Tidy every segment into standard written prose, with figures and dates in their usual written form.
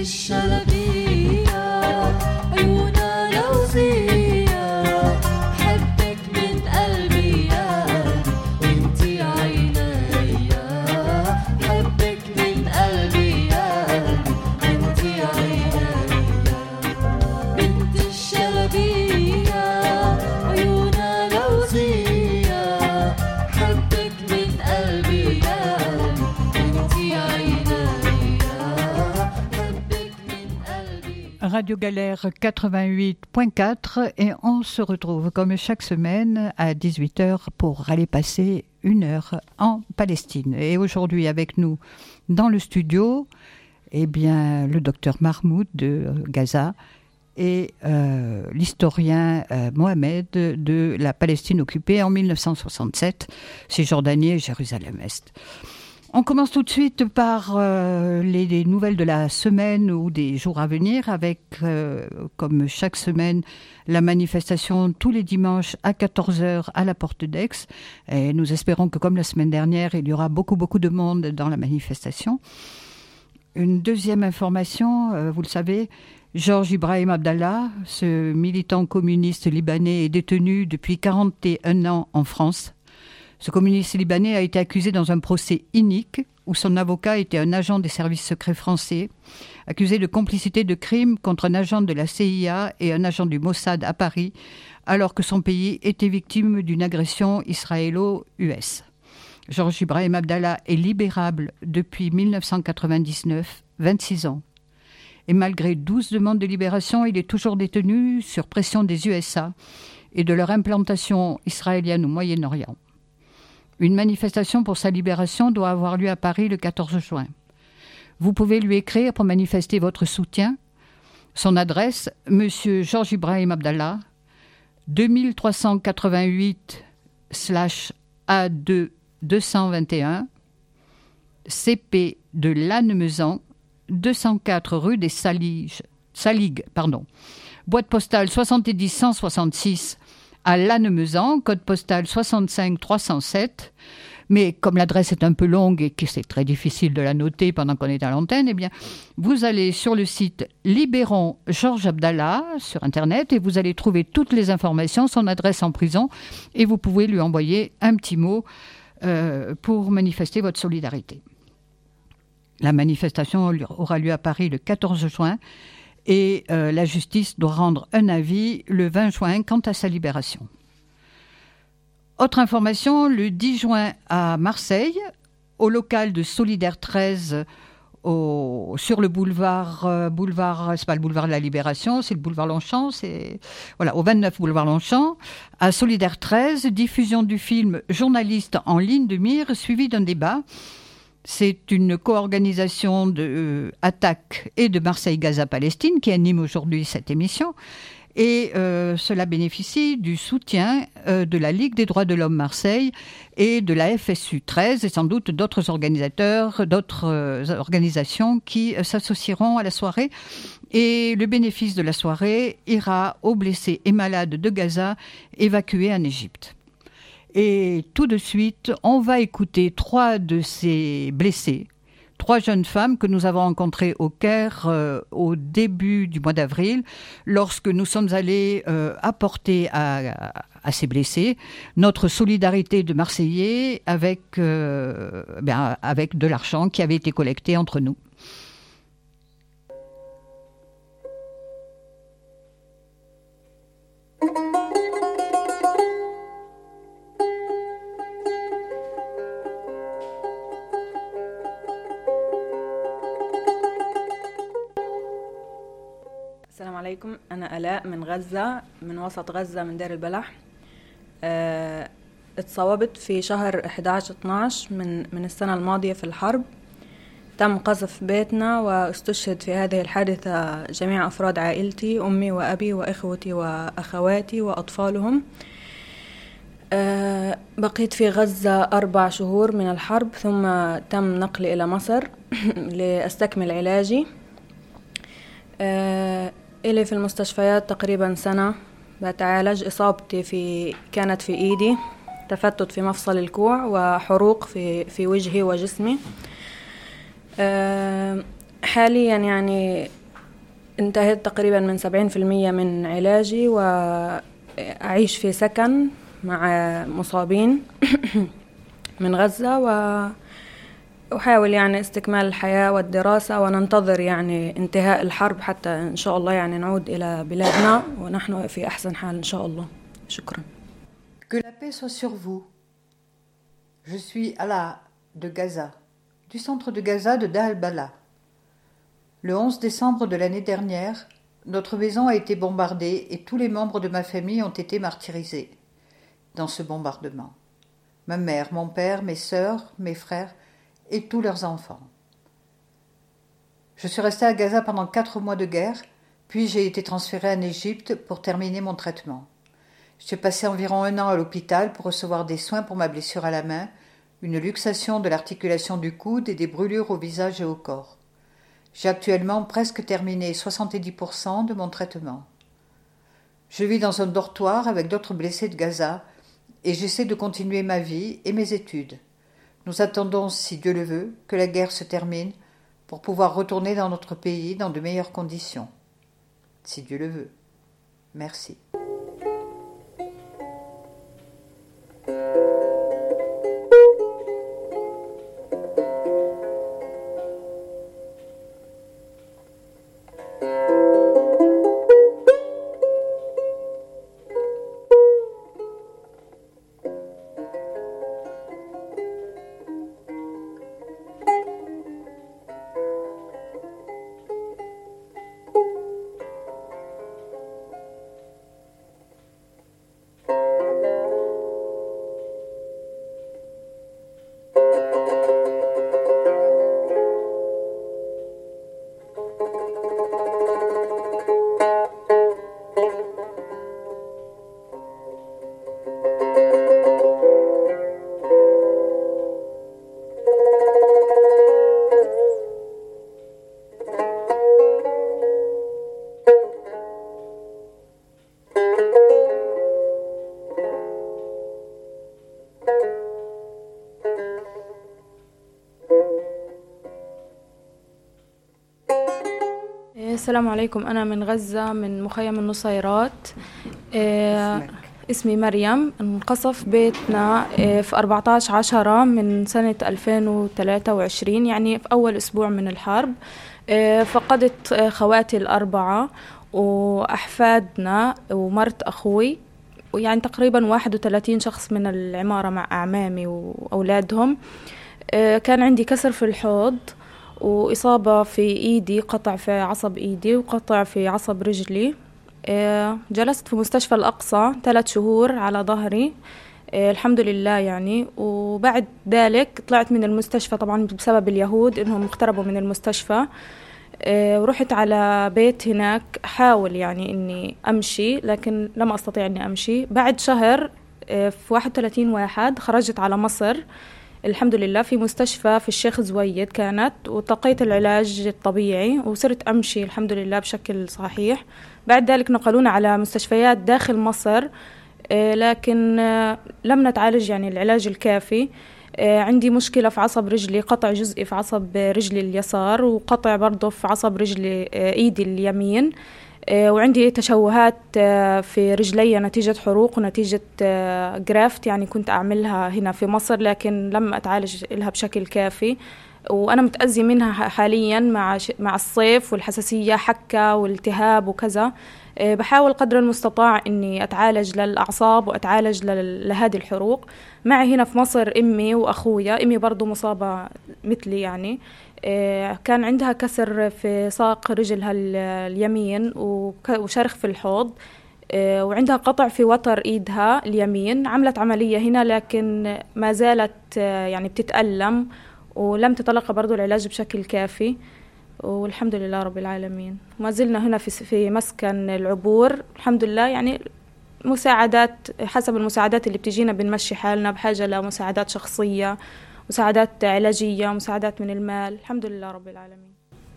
الشلبية عيونها لوزية حبك من قلبي يا انتي عينيا حبك من قلبي يا انتي عينيا بنت الشلبية عيونها لوزية حبك من قلبي يا انتي عينيا حبك من قلبي. Radio Galère 88.4 et on se retrouve comme chaque semaine à 18h pour aller passer une heure en Palestine. Et aujourd'hui avec nous dans le studio, eh bien, le docteur Mahmoud de Gaza et l'historien Mohamed de la Palestine occupée en 1967, Cisjordanie et Jérusalem-Est. On commence tout de suite par les nouvelles de la semaine ou des jours à venir avec, comme chaque semaine, la manifestation tous les dimanches à 14h à la Porte d'Aix. Et nous espérons que, comme la semaine dernière, il y aura beaucoup de monde dans la manifestation. Une deuxième information, vous le savez, Georges Ibrahim Abdallah, ce militant communiste libanais, est détenu depuis 41 ans en France. Ce communiste libanais a été accusé dans un procès inique où son avocat était un agent des services secrets français, accusé de complicité de crime contre un agent de la CIA et un agent du Mossad à Paris, alors que son pays était victime d'une agression israélo-US. Georges Ibrahim Abdallah est libérable depuis 1999, 26 ans. Et malgré 12 demandes de libération, il est toujours détenu sur pression des USA et de leur implantation israélienne au Moyen-Orient. Une manifestation pour sa libération doit avoir lieu à Paris le 14 juin. Vous pouvez lui écrire pour manifester votre soutien. Son adresse, Monsieur Georges Ibrahim Abdallah, 2388/A2 221, CP de Lannemezan, 204 rue des Saligues, boîte postale 70 166 à Lannemezan, code postal 65 307. Mais comme l'adresse est un peu longue et que c'est très difficile de la noter pendant qu'on est à l'antenne, eh bien, vous allez sur le site Libérons Georges Abdallah sur Internet et vous allez trouver toutes les informations, son adresse en prison, et vous pouvez lui envoyer un petit mot pour manifester votre solidarité. La manifestation aura lieu à Paris le 14 juin et la justice doit rendre un avis le 20 juin quant à sa libération. Autre information, le 10 juin à Marseille, au local de Solidaire 13, sur le boulevard, c'est pas le boulevard de la Libération, c'est le boulevard Longchamp, au 29 boulevard Longchamp, à Solidaire 13, diffusion du film Journaliste en ligne de mire, suivi d'un débat. C'est une co-organisation de Attaque et de Marseille-Gaza-Palestine qui anime aujourd'hui cette émission. Et cela bénéficie du soutien de la Ligue des droits de l'homme Marseille et de la FSU 13 et sans doute d'autres organisateurs, d'autres organisations qui s'associeront à la soirée. Et le bénéfice de la soirée ira aux blessés et malades de Gaza évacués en Égypte. Et tout de suite, on va écouter 3 de ces blessés, 3 jeunes femmes que nous avons rencontrées au Caire au début du mois d'avril, lorsque nous sommes allés apporter à ces blessés notre solidarité de Marseillais avec de l'argent qui avait été collecté entre nous. السلام عليكم. أنا آلاء من غزة، من وسط غزة، من دير البلح. اتصوبت في شهر 11-12 من السنة الماضية في الحرب. تم قذف بيتنا واستشهد في هذه الحادثة جميع أفراد عائلتي، أمي وأبي وإخوتي وأخواتي وأطفالهم. بقيت في غزة 4 شهور من الحرب، ثم تم نقلي إلى مصر لأستكمل علاجي. إلي في المستشفيات تقريبا سنة بتعالج. إصابتي كانت في إيدي، تفتت في مفصل الكوع وحروق في وجهي وجسمي. حاليا يعني انتهيت تقريبا من 70% من علاجي، وأعيش في سكن مع مصابين من غزة، وأحاول يعني استكمال الحياة والدراسة، وننتظر يعني انتهاء الحرب حتى إن شاء الله يعني نعود إلى بلادنا ونحن في أحسن حال إن شاء الله. شكرا. Que la paix soit sur vous. Je suis Ala de Gaza, du centre de Gaza de Deir el-Balah. Le 11 décembre de l'année dernière, notre maison a été bombardée et tous les membres de ma famille ont été martyrisés dans ce bombardement. Ma mère, mon père, mes sœurs, mes frères et tous leurs enfants. Je suis restée à Gaza pendant 4 mois de guerre, puis j'ai été transférée en Égypte pour terminer mon traitement. J'ai passé environ 1 an à l'hôpital pour recevoir des soins pour ma blessure à la main, une luxation de l'articulation du coude et des brûlures au visage et au corps. J'ai actuellement presque terminé 70% de mon traitement. Je vis dans un dortoir avec d'autres blessés de Gaza et j'essaie de continuer ma vie et mes études. Nous attendons, si Dieu le veut, que la guerre se termine pour pouvoir retourner dans notre pays dans de meilleures conditions. Si Dieu le veut. Merci. السلام عليكم. أنا من غزة من مخيم النصيرات. اسمي مريم. انقصف بيتنا في 14/10 من سنة 2023، يعني في أول أسبوع من الحرب. فقدت خواتي ال4 وأحفادنا ومرت أخوي، ويعني تقريبا 31 شخص من العمارة مع أعمامي وأولادهم. كان عندي كسر في الحوض وإصابة في إيدي، قطع في عصب إيدي وقطع في عصب رجلي. جلست في مستشفى الأقصى 3 شهور على ظهري، الحمد لله يعني. وبعد ذلك طلعت من المستشفى طبعا بسبب اليهود إنهم اقتربوا من المستشفى، ورحت على بيت هناك أحاول يعني إني أمشي، لكن لم أستطيع إني أمشي. بعد شهر في 31/1 خرجت على مصر الحمد لله في مستشفى في الشيخ زويد كانت، وتلقيت العلاج الطبيعي وصرت أمشي الحمد لله بشكل صحيح. بعد ذلك نقلونا على مستشفيات داخل مصر، لكن لم نتعالج يعني العلاج الكافي. عندي مشكلة في عصب رجلي، قطع جزئي في عصب رجلي اليسار وقطع برضه في عصب رجلي إيدي اليمين، وعندي تشوهات في رجلي نتيجة حروق ونتيجة جرافت يعني كنت أعملها هنا في مصر، لكن لم أتعالج لها بشكل كافي، وأنا متأذي منها حاليا مع الصيف والحساسية، حكة والالتهاب وكذا. بحاول قدر المستطاع أني أتعالج للأعصاب وأتعالج لهذه الحروق. معي هنا في مصر أمي وأخويا. أمي برضو مصابة مثلي يعني، كان عندها كسر في ساق رجلها اليمين وشرخ في الحوض، وعندها قطع في وتر إيدها اليمين. عملت عملية هنا لكن ما زالت يعني بتتألم، ولم تتلقى برضو العلاج بشكل كافي، والحمد لله رب العالمين. ما زلنا هنا في مسكن العبور الحمد لله، يعني مساعدات حسب المساعدات اللي بتجينا بنمشي حالنا، بحاجة لمساعدات شخصية، مساعدات علاجية، مساعدات من المال، الحمد لله رب العالمين.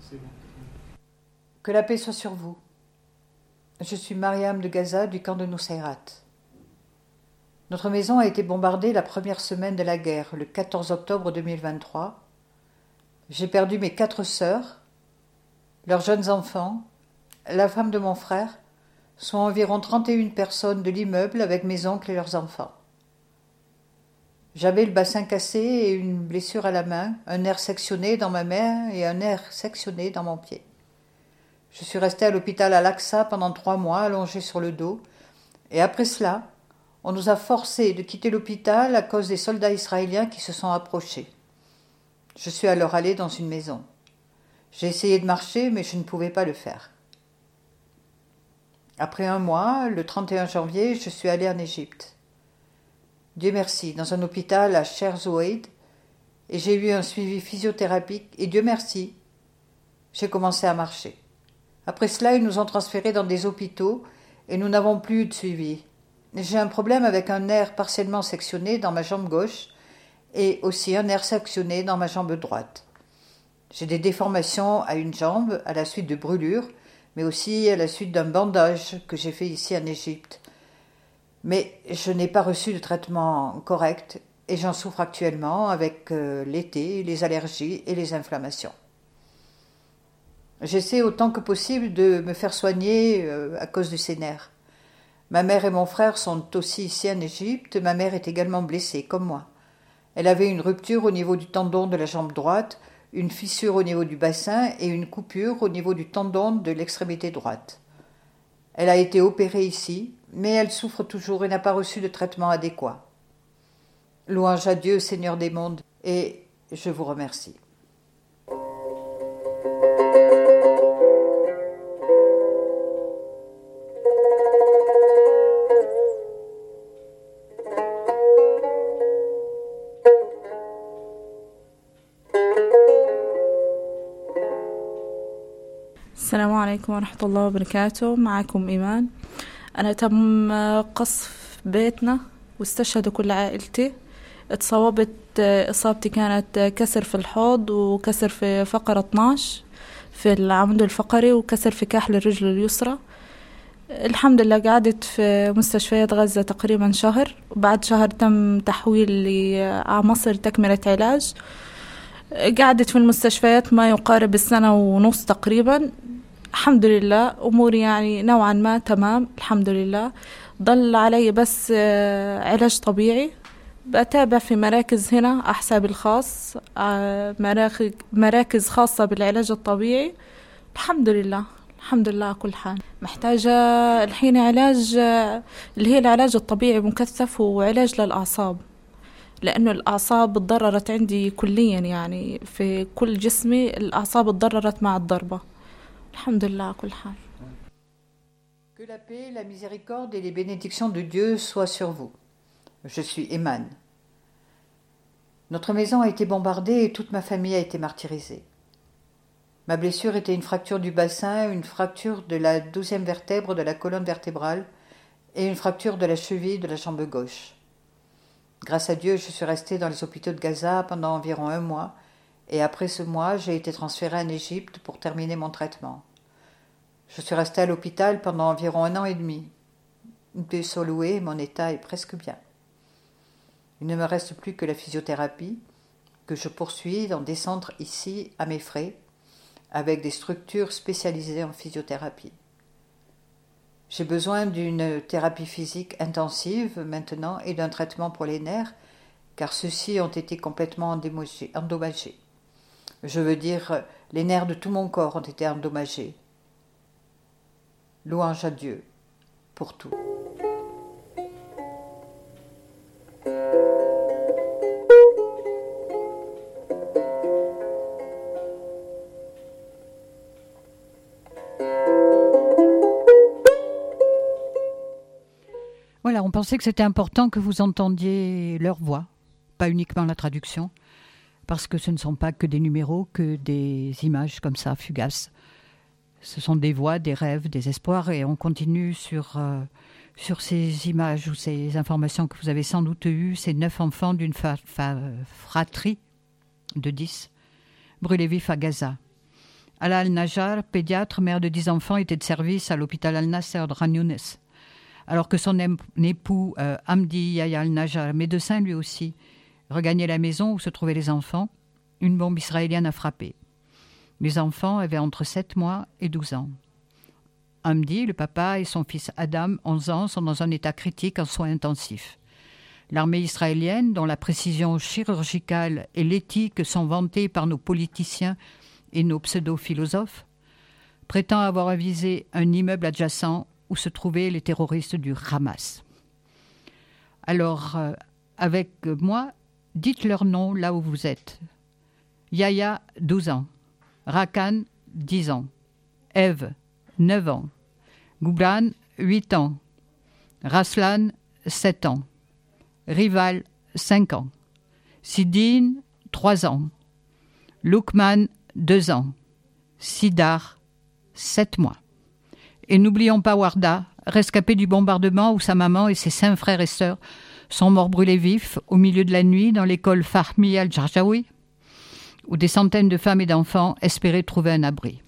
Que la paix soit sur vous. Je suis Mariam de Gaza du camp de Nusayrat. Notre maison a été bombardée la première semaine de la guerre, le 14 octobre 2023. J'ai perdu mes 4 sœurs, leurs jeunes enfants, la femme de mon frère, sont environ 31 personnes de l'immeuble avec mes oncles et leurs enfants. J'avais le bassin cassé et une blessure à la main, un nerf sectionné dans ma main et un nerf sectionné dans mon pied. Je suis restée à l'hôpital Al-Aqsa pendant 3 mois, allongée sur le dos, et après cela, on nous a forcés de quitter l'hôpital à cause des soldats israéliens qui se sont approchés. Je suis alors allée dans une maison. J'ai essayé de marcher, mais je ne pouvais pas le faire. Après 1 mois, le 31 janvier, je suis allée en Égypte. Dieu merci, dans un hôpital à Cher Zouaïd, et j'ai eu un suivi physiothérapique, et Dieu merci, j'ai commencé à marcher. Après cela, ils nous ont transférés dans des hôpitaux, et nous n'avons plus eu de suivi. J'ai un problème avec un nerf partiellement sectionné dans ma jambe gauche, et aussi un nerf sectionné dans ma jambe droite. J'ai des déformations à une jambe à la suite de brûlures, mais aussi à la suite d'un bandage que j'ai fait ici en Égypte. Mais je n'ai pas reçu de traitement correct et j'en souffre actuellement avec l'été, les allergies et les inflammations. J'essaie autant que possible de me faire soigner à cause de ces nerfs. Ma mère et mon frère sont aussi ici en Égypte. Ma mère est également blessée, comme moi. Elle avait une rupture au niveau du tendon de la jambe droite, une fissure au niveau du bassin et une coupure au niveau du tendon de l'extrémité droite. Elle a été opérée ici, mais elle souffre toujours et n'a pas reçu de traitement adéquat. Louange à Dieu, Seigneur des mondes, et je vous remercie. السلام عليكم ورحمة الله وبركاته. معكم إيمان. أنا تم قصف بيتنا واستشهدوا كل عائلتي. اتصابت إصابتي كانت كسر في الحوض وكسر في فقرة 12 في العمود الفقري وكسر في كاحل الرجل اليسرى. الحمد لله قعدت في مستشفيات غزة تقريبا شهر، وبعد شهر تم تحويل على مصر تكملة علاج. قعدت في المستشفيات ما يقارب 1.5 سنة تقريبا. الحمد لله أموري يعني نوعا ما تمام الحمد لله. ضل علي بس علاج طبيعي، بتابع في مراكز هنا على حسابي الخاص، مراكز خاصة بالعلاج الطبيعي. الحمد لله الحمد لله على كل حال. محتاجة الحين علاج اللي هي العلاج الطبيعي مكثف وعلاج للأعصاب، لأنه الأعصاب اتضررت عندي كليا، يعني في كل جسمي الأعصاب اتضررت مع الضربة. الحمد لله على كل حال. Que la paix, la miséricorde et les bénédictions de Dieu soient sur vous. Je suis Eman. Notre maison a été bombardée et toute ma famille a été martyrisée. Ma blessure était une fracture du bassin, une fracture de la 12e vertèbre de la colonne vertébrale et une fracture de la cheville de la jambe gauche. Grâce à Dieu, je suis restée dans les hôpitaux de Gaza pendant environ 1 mois et après ce mois, j'ai été transférée en Égypte pour terminer mon traitement. Je suis restée à l'hôpital pendant environ 1 an et demi. Dieu soit loué, mon état est presque bien. Il ne me reste plus que la physiothérapie, que je poursuis dans des centres ici à mes frais, avec des structures spécialisées en physiothérapie. J'ai besoin d'une thérapie physique intensive maintenant et d'un traitement pour les nerfs, car ceux-ci ont été complètement endommagés. Je veux dire, les nerfs de tout mon corps ont été endommagés. Louange à Dieu pour tout. Voilà, on pensait que c'était important que vous entendiez leur voix, pas uniquement la traduction, parce que ce ne sont pas que des numéros, que des images comme ça, fugaces. Ce sont des voix, des rêves, des espoirs, et on continue sur ces images ou ces informations que vous avez sans doute eues, ces 9 enfants d'une fratrie de 10, brûlés vifs à Gaza. Ala Al-Najjar, pédiatre, mère de 10 enfants, était de service à l'hôpital Al-Nasser de Khan Younes, alors que son époux Hamdi Yahya Al-Najjar, médecin lui aussi, regagnait la maison où se trouvaient les enfants. Une bombe israélienne a frappé. Les enfants avaient entre 7 mois et 12 ans. Hamdi, le papa, et son fils Adam, 11 ans, sont dans un état critique en soins intensifs. L'armée israélienne, dont la précision chirurgicale et l'éthique sont vantées par nos politiciens et nos pseudo-philosophes, prétend avoir avisé un immeuble adjacent où se trouvaient les terroristes du Hamas. Alors, avec moi, dites leur nom là où vous êtes. Yahya, 12 ans. Rakan, 10 ans. Eve, 9 ans. Goublan, 8 ans. Raslan, 7 ans. Rival, 5 ans. Sidine, 3 ans. Lukman, 2 ans. Sidar, 7 mois. Et n'oublions pas Warda, rescapée du bombardement où sa maman et ses 5 frères et sœurs sont morts brûlés vifs au milieu de la nuit dans l'école Fahmi al-Jarjaoui, où des centaines de femmes et d'enfants espéraient trouver un abri.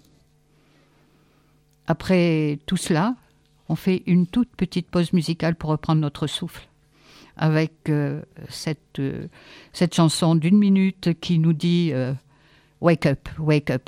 Après tout cela, on fait une toute petite pause musicale pour reprendre notre souffle avec cette chanson d'1 minute qui nous dit « Wake up, wake up ».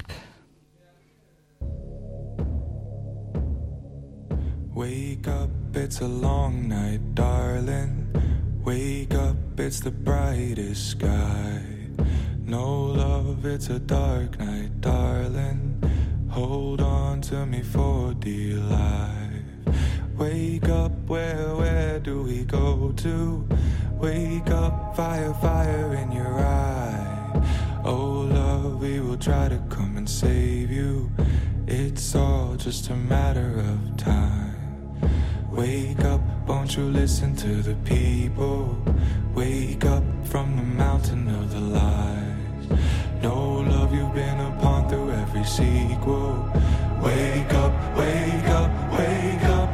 Wake up, it's a long night, darling. Wake up, it's the brightest sky. No love, it's a dark night, darling. Hold on to me for dear life. Wake up, where do we go to? Wake up, fire, fire in your eye. Oh love, we will try to come and save you. It's all just a matter of time. Wake up, won't you listen to the people? Wake up from the mountain of the lies. No love, you've been upon through every sequel. Wake up, wake up, wake up,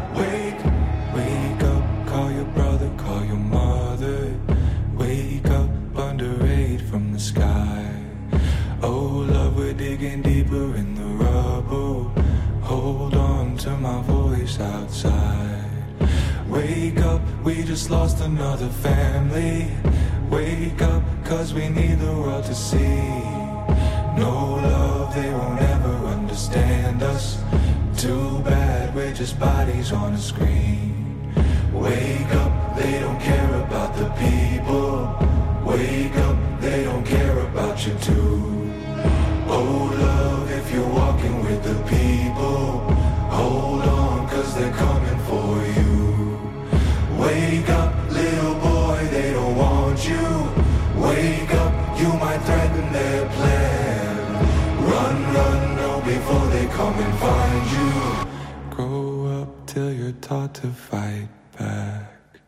wake up. Call your brother, call your mother. Wake up under aid from the sky. Oh love, we're digging deeper in the rubble. Hold on to my voice outside. Wake up, we just lost another family. Wake up, cause we need the world to see. No love, they won't ever understand us. Too bad, we're just bodies on a screen. Wake up, they don't care about the people. Wake up, they don't care about you too. Oh love, if you're walking with the people, hold on, cause they're coming for you. Wake up, little boy, they don't want you. Wake up, you might threaten their plan. Run, run, no, before they come and find you. Grow up till you're taught to fight back.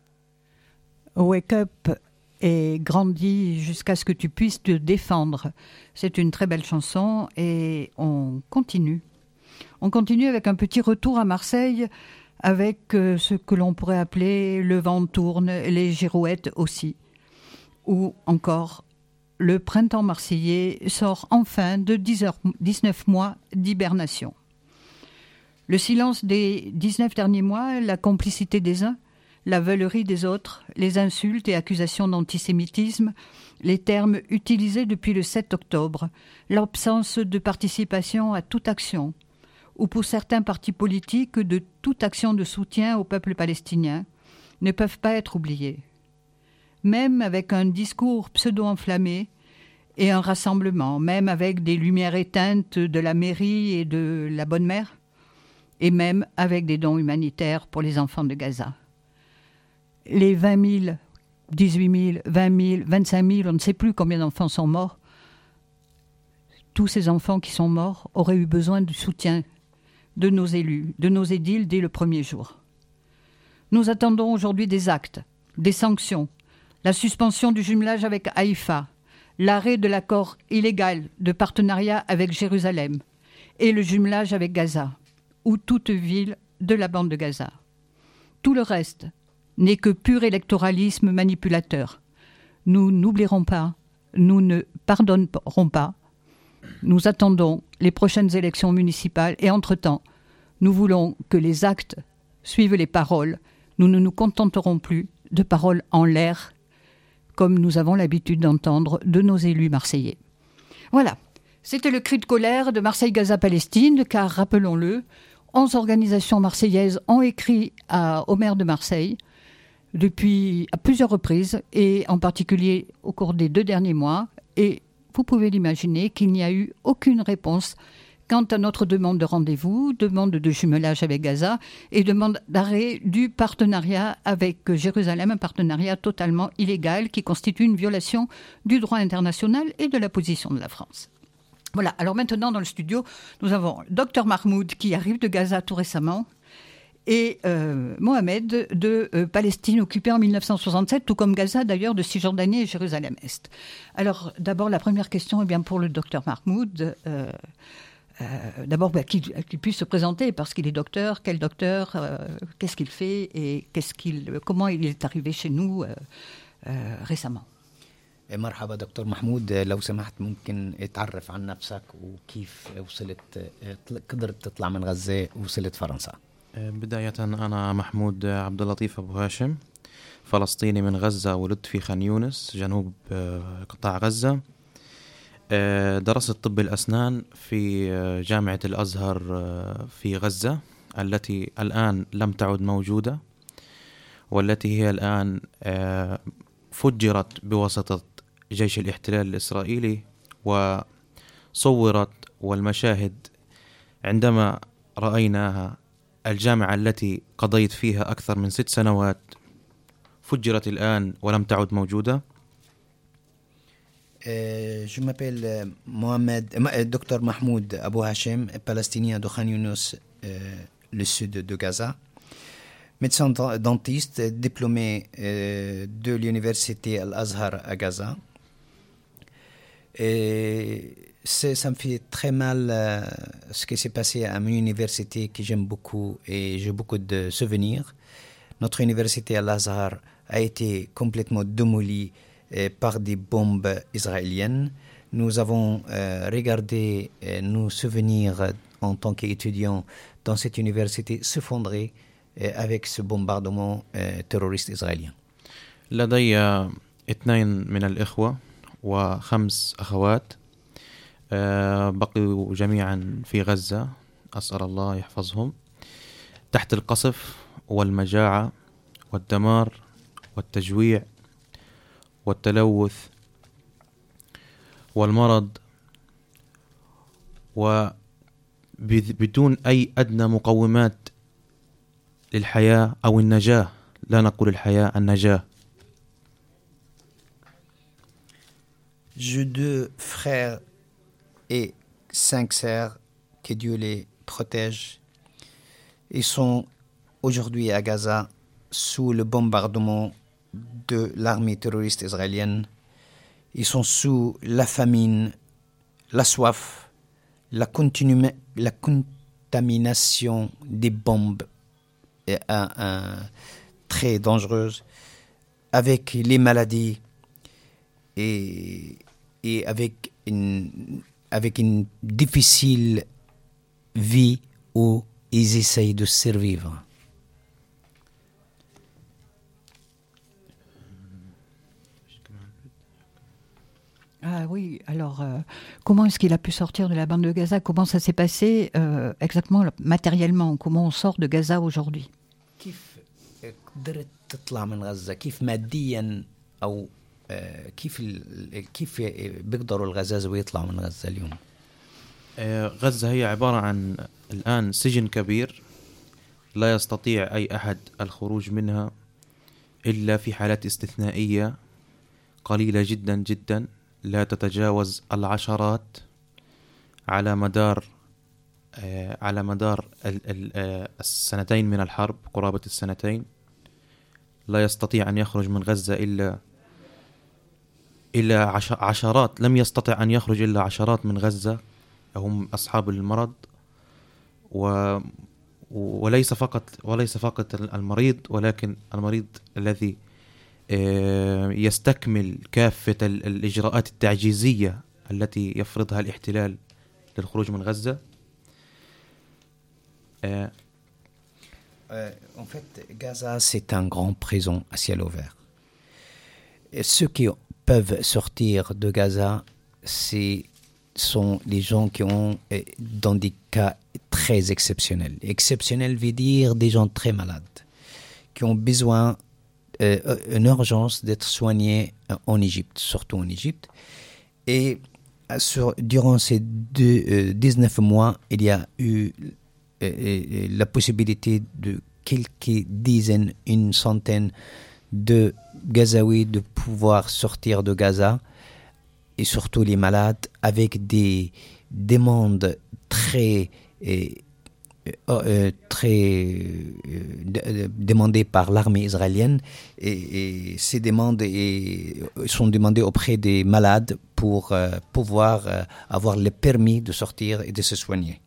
Wake up et grandis jusqu'à ce que tu puisses te défendre. C'est une très belle chanson et on continue. On continue avec un petit retour à Marseille avec ce que l'on pourrait appeler le vent tourne, les girouettes aussi. Ou encore, le printemps marseillais sort enfin de 19 mois d'hibernation. Le silence des 19 derniers mois, la complicité des uns, la veulerie des autres, les insultes et accusations d'antisémitisme, les termes utilisés depuis le 7 octobre, l'absence de participation à toute action, ou pour certains partis politiques de toute action de soutien au peuple palestinien, ne peuvent pas être oubliés. Même avec un discours pseudo-enflammé et un rassemblement, même avec des lumières éteintes de la mairie et de la Bonne Mère, et même avec des dons humanitaires pour les enfants de Gaza. Les 20 000, 18 000, 20 000, 25 000, on ne sait plus combien d'enfants sont morts. Tous ces enfants qui sont morts auraient eu besoin du soutien de nos élus, de nos édiles dès le premier jour. Nous attendons aujourd'hui des actes, des sanctions, la suspension du jumelage avec Haïfa, l'arrêt de l'accord illégal de partenariat avec Jérusalem et le jumelage avec Gaza, ou toute ville de la bande de Gaza. Tout le reste n'est que pur électoralisme manipulateur. Nous n'oublierons pas, nous ne pardonnerons pas. Nous attendons les prochaines élections municipales et entre-temps, nous voulons que les actes suivent les paroles. Nous ne nous contenterons plus de paroles en l'air, comme nous avons l'habitude d'entendre de nos élus marseillais. Voilà, C'était le cri de colère de Marseille-Gaza-Palestine, car, rappelons-le, 11 organisations marseillaises ont écrit au maire de Marseille à plusieurs reprises, et en particulier au cours des 2 derniers mois. Et vous pouvez l'imaginer qu'il n'y a eu aucune réponse quant à notre demande de rendez-vous, demande de jumelage avec Gaza et demande d'arrêt du partenariat avec Jérusalem, un partenariat totalement illégal qui constitue une violation du droit international et de la position de la France. Voilà, alors maintenant dans le studio, nous avons Dr Mahmoud qui arrive de Gaza tout récemment et Mohamed de Palestine occupée en 1967, tout comme Gaza d'ailleurs de Cisjordanie et Jérusalem-Est. Alors d'abord la première question est bien pour le Dr Mahmoud. D'abord qu'il puisse se présenter parce qu'il est docteur, quel docteur, qu'est-ce qu'il fait et comment il est arrivé chez nous récemment. مرحبا دكتور محمود، لو سمحت ممكن تعرف عن نفسك وكيف قدرت تطلع من غزة ووصلت فرنسا. بداية أنا محمود عبد اللطيف أبو هاشم، فلسطيني من غزة، ولدت في خان يونس جنوب قطاع غزة. درست طب الأسنان في جامعة الأزهر في غزة التي الآن لم تعد موجودة، والتي هي الآن فجرت بواسطة جيش الاحتلال الإسرائيلي وصورت، والمشاهد عندما رأيناها الجامعة التي قضيت فيها أكثر من 6 سنوات فجرت الآن ولم تعد موجودة. Je m'appelle Dr Mahmoud Abou Hachem, palestinien de Khan Younis, le sud de Gaza. Médecin dentiste, diplômé de l'université Al-Azhar à Gaza. Et ça me fait très mal ce qui s'est passé à mon université que j'aime beaucoup et j'ai beaucoup de souvenirs. Notre université Al-Azhar a été complètement démolie par des bombes israéliennes. Nous avons regardé nos souvenirs en tant qu'étudiants dans cette université s'effondrer avec ce bombardement terroriste israélien. لدي 2 من الإخوة و5 أخوات بقوا جميعا في غزة، أسأل الله يحفظهم، تحت القصف والمجاعة والدمار والتجويع والتلوث والمرض، وبدون أي أدنى مقومات للحياة أو النجاة. لا نقول الحياة، النجاة. J'ai 2 frères et 5 sœurs, que Dieu les protège. Ils sont aujourd'hui à Gaza sous le bombardement de l'armée terroriste israélienne. Ils sont sous la famine, la soif, la contamination des bombes très dangereuses, avec les maladies et avec une difficile vie où ils essayent de survivre. Ah oui, alors comment est-ce qu'il a pu sortir de la bande de Gaza? Comment ça s'est passé exactement matériellement? Comment on sort de Gaza aujourd'hui? كيف قدرت تطلع من غزة؟ كيف ماديا أو كيف بيقدروا الغزاوة يطلعوا من غزة اليوم؟ غزة هي عبارة عن الآن سجن كبير لا يستطيع أي أحد الخروج منها إلا في حالات استثنائية قليلة جدا جدا، لا تتجاوز العشرات على مدار السنتين من الحرب، قرابة السنتين. لا يستطيع أن يخرج من غزة إلا عشرات، لم يستطع أن يخرج إلا عشرات من غزة هم أصحاب المرض، وليس فقط المريض، ولكن المريض الذي يستكمل كافة الإجراءات التعجيزية التي يفرضها الاحتلال للخروج من غزة. En fait, Gaza, c'est un grand prison à ciel ouvert. Et ceux qui peuvent sortir de Gaza, c'est sont les gens qui ont, dans des cas très exceptionnels. Exceptionnel veut dire des gens très malades, qui ont besoin, une urgence d'être soignés en Égypte, surtout en Égypte. Et durant ces 19 mois, il y a eu la possibilité de quelques dizaines, une centaine de Gazaouis de pouvoir sortir de Gaza, et surtout les malades, avec des demandes très demandées par l'armée israélienne, et ces demandes sont demandées auprès des malades pour pouvoir avoir le permis de sortir et de se soigner.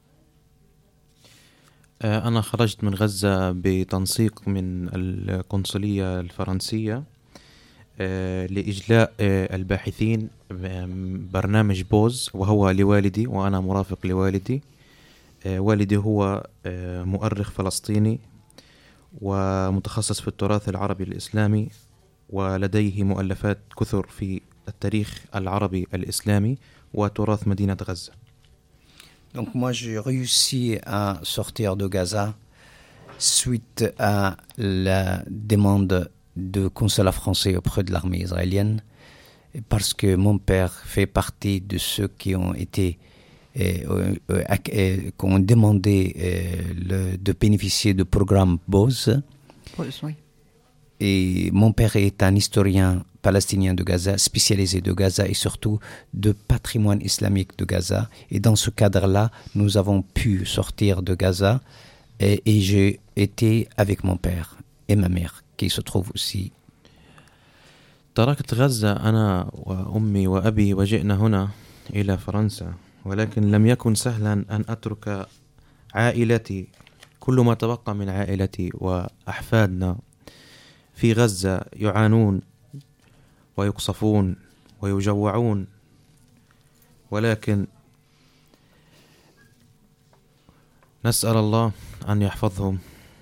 أنا خرجت من غزة بتنسيق من القنصلية الفرنسية لإجلاء الباحثين برنامج بوز، وهو لوالدي وأنا مرافق لوالدي. والدي هو مؤرخ فلسطيني ومتخصص في التراث العربي الإسلامي، ولديه مؤلفات كثر في التاريخ العربي الإسلامي وتراث مدينة غزة. Donc moi j'ai réussi à sortir de Gaza suite à la demande du consulat français auprès de l'armée israélienne, parce que mon père fait partie de ceux qui ont été qui ont demandé de bénéficier du programme BOZ. Oui. Et mon père est un historien palestinien de Gaza, spécialisé de Gaza et surtout de patrimoine islamique de Gaza. Et dans ce cadre-là, nous avons pu sortir de Gaza et j'ai été avec mon père et ma mère qui se trouvent aussi. تركت غزة أنا وأمي وأبي وجئنا هنا إلى فرنسا، ولكن لم يكن سهلا أن أترك عائلتي، كل ما تبقى من عائلتي وأحفادنا في غزة يعانون ويقصفون ويجوعون، ولكن نسأل الله أن يحفظهم.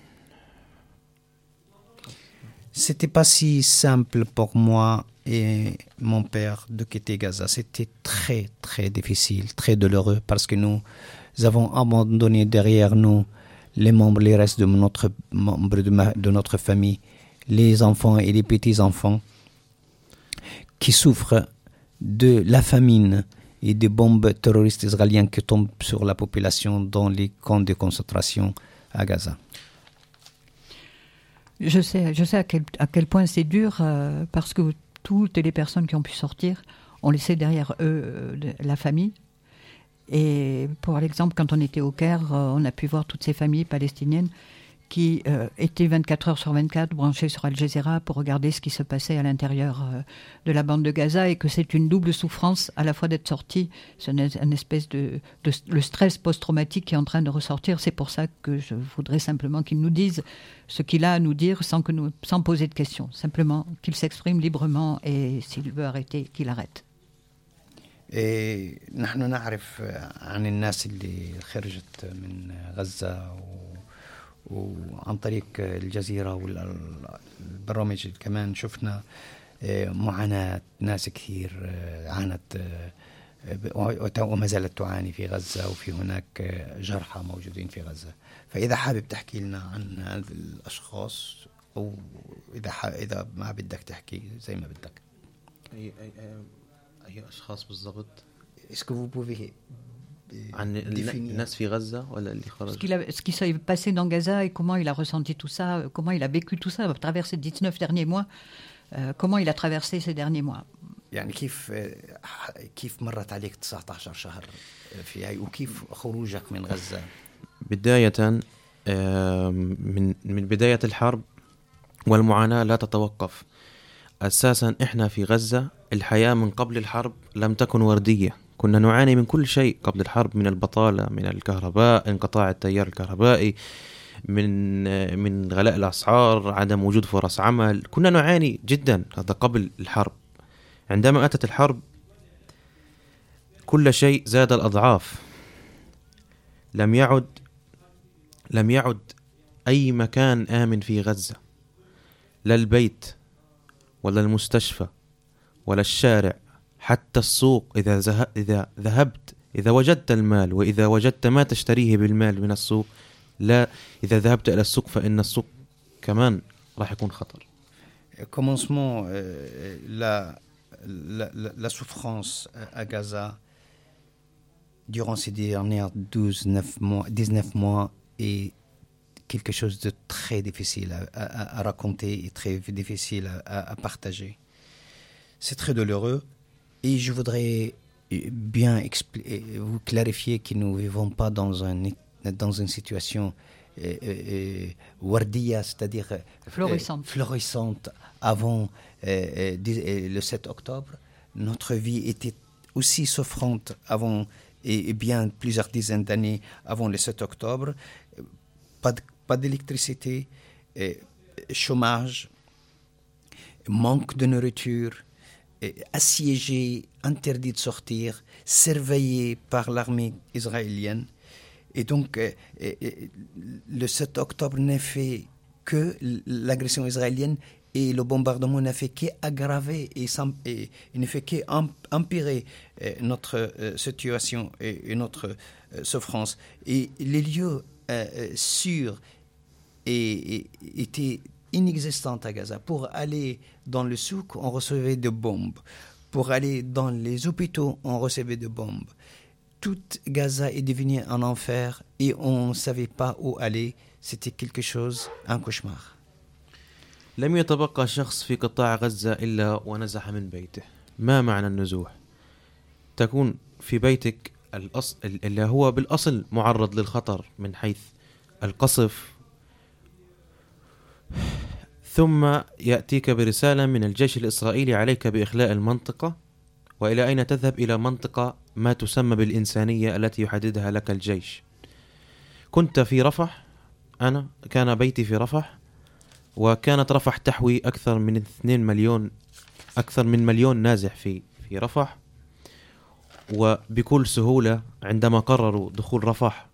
C'était pas si simple pour moi et mon père de quitter Gaza. C'était très, très difficile, très douloureux, parce que nous avons abandonné derrière nous les restes de notre membre de notre famille, les enfants et les petits-enfants qui souffrent de la famine et des bombes terroristes israéliennes qui tombent sur la population dans les camps de concentration à Gaza. Je sais à quel point c'est dur, parce que toutes les personnes qui ont pu sortir ont laissé derrière eux la famille. Et pour l'exemple, quand on était au Caire, on a pu voir toutes ces familles palestiniennes qui étaient 24 heures sur 24 branchées sur Al Jazeera pour regarder ce qui se passait à l'intérieur de la bande de Gaza, et que c'est une double souffrance à la fois d'être sorti, c'est une espèce de le stress post-traumatique qui est en train de ressortir. C'est pour ça que je voudrais simplement qu'il nous dise ce qu'il a à nous dire sans poser de questions, simplement qu'il s'exprime librement, et s'il veut arrêter, qu'il arrête. نحن نعرف عن الناس اللي خرجت من غزة وعن طريق الجزيرة والبرامج كمان شفنا معاناة ناس كثير عانت وما زالت تعاني في غزة، وفي هناك جرحى موجودين في غزة. فإذا حابب تحكي لنا عن هذه الأشخاص، أو إذا ما بدك تحكي زي ما بدك. أي أشخاص بالضبط؟ Est-ce que vous pouvez عن الناس في غزة ولا اللي خرج؟ Ce qui s'est passé dans Gaza et comment il a ressenti tout ça, comment il a vécu tout ça à travers ces 19 derniers mois, comment il a traversé ces derniers mois. يعني كيف مرت عليك 19 شهر في هاي، وكيف خروجك من غزة؟ بداية من بداية الحرب والمعاناة لا تتوقف. أساسا إحنا في غزة الحياة من قبل الحرب لم تكن وردية، كنا نعاني من كل شيء قبل الحرب، من البطالة، من الكهرباء، انقطاع التيار الكهربائي، من غلاء الأسعار، عدم وجود فرص عمل، كنا نعاني جدا. هذا قبل الحرب. عندما أتت الحرب كل شيء زاد الأضعاف. لم يعد أي مكان آمن في غزة، لا البيت ولا المستشفى ولا الشارع، حتى السوق إذا وجدت المال وإذا وجدت ما تشتريه بالمال من السوق، لا إذا ذهبت إلى السوق فإن السوق كمان راح يكون خطر. Commencement, la souffrance à Gaza durant ces dernières 19 mois est quelque chose de très difficile à raconter et très difficile à partager. C'est très douloureux et je voudrais bien vous clarifier que nous ne vivons pas dans une situation wardiya, c'est-à-dire florissante avant le 7 octobre. Notre vie était aussi souffrante avant et bien plusieurs dizaines d'années avant le 7 octobre. Pas d'électricité, chômage, manque de nourriture, assiégé, interdit de sortir, surveillé par l'armée israélienne. Et donc, le 7 octobre n'a fait que l'agression israélienne et le bombardement n'a fait qu'aggraver et ne fait qu'empirer notre situation et notre souffrance. Et les lieux sûrs étaient inexistants à Gaza. Pour aller dans le souk, on recevait des bombes. Pour aller dans les hôpitaux, on recevait des bombes. Toute Gaza est devenue un enfer et on ne savait pas où aller. C'était quelque chose, un cauchemar. لم يتبقى شخص في قطاع غزة إلا ونزح من بيته. ما معنى النزوح؟ تكون في بيتك اللي هو بالأصل معرض للخطر من حيث القصف، ثم يأتيك برسالة من الجيش الإسرائيلي عليك بإخلاء المنطقة. وإلى أين تذهب؟ إلى منطقة ما تسمى بالإنسانية التي يحددها لك الجيش. كنت في رفح، أنا كان بيتي في رفح، وكانت رفح تحوي أكثر من مليون نازح في رفح. وبكل سهولة عندما قرروا دخول رفح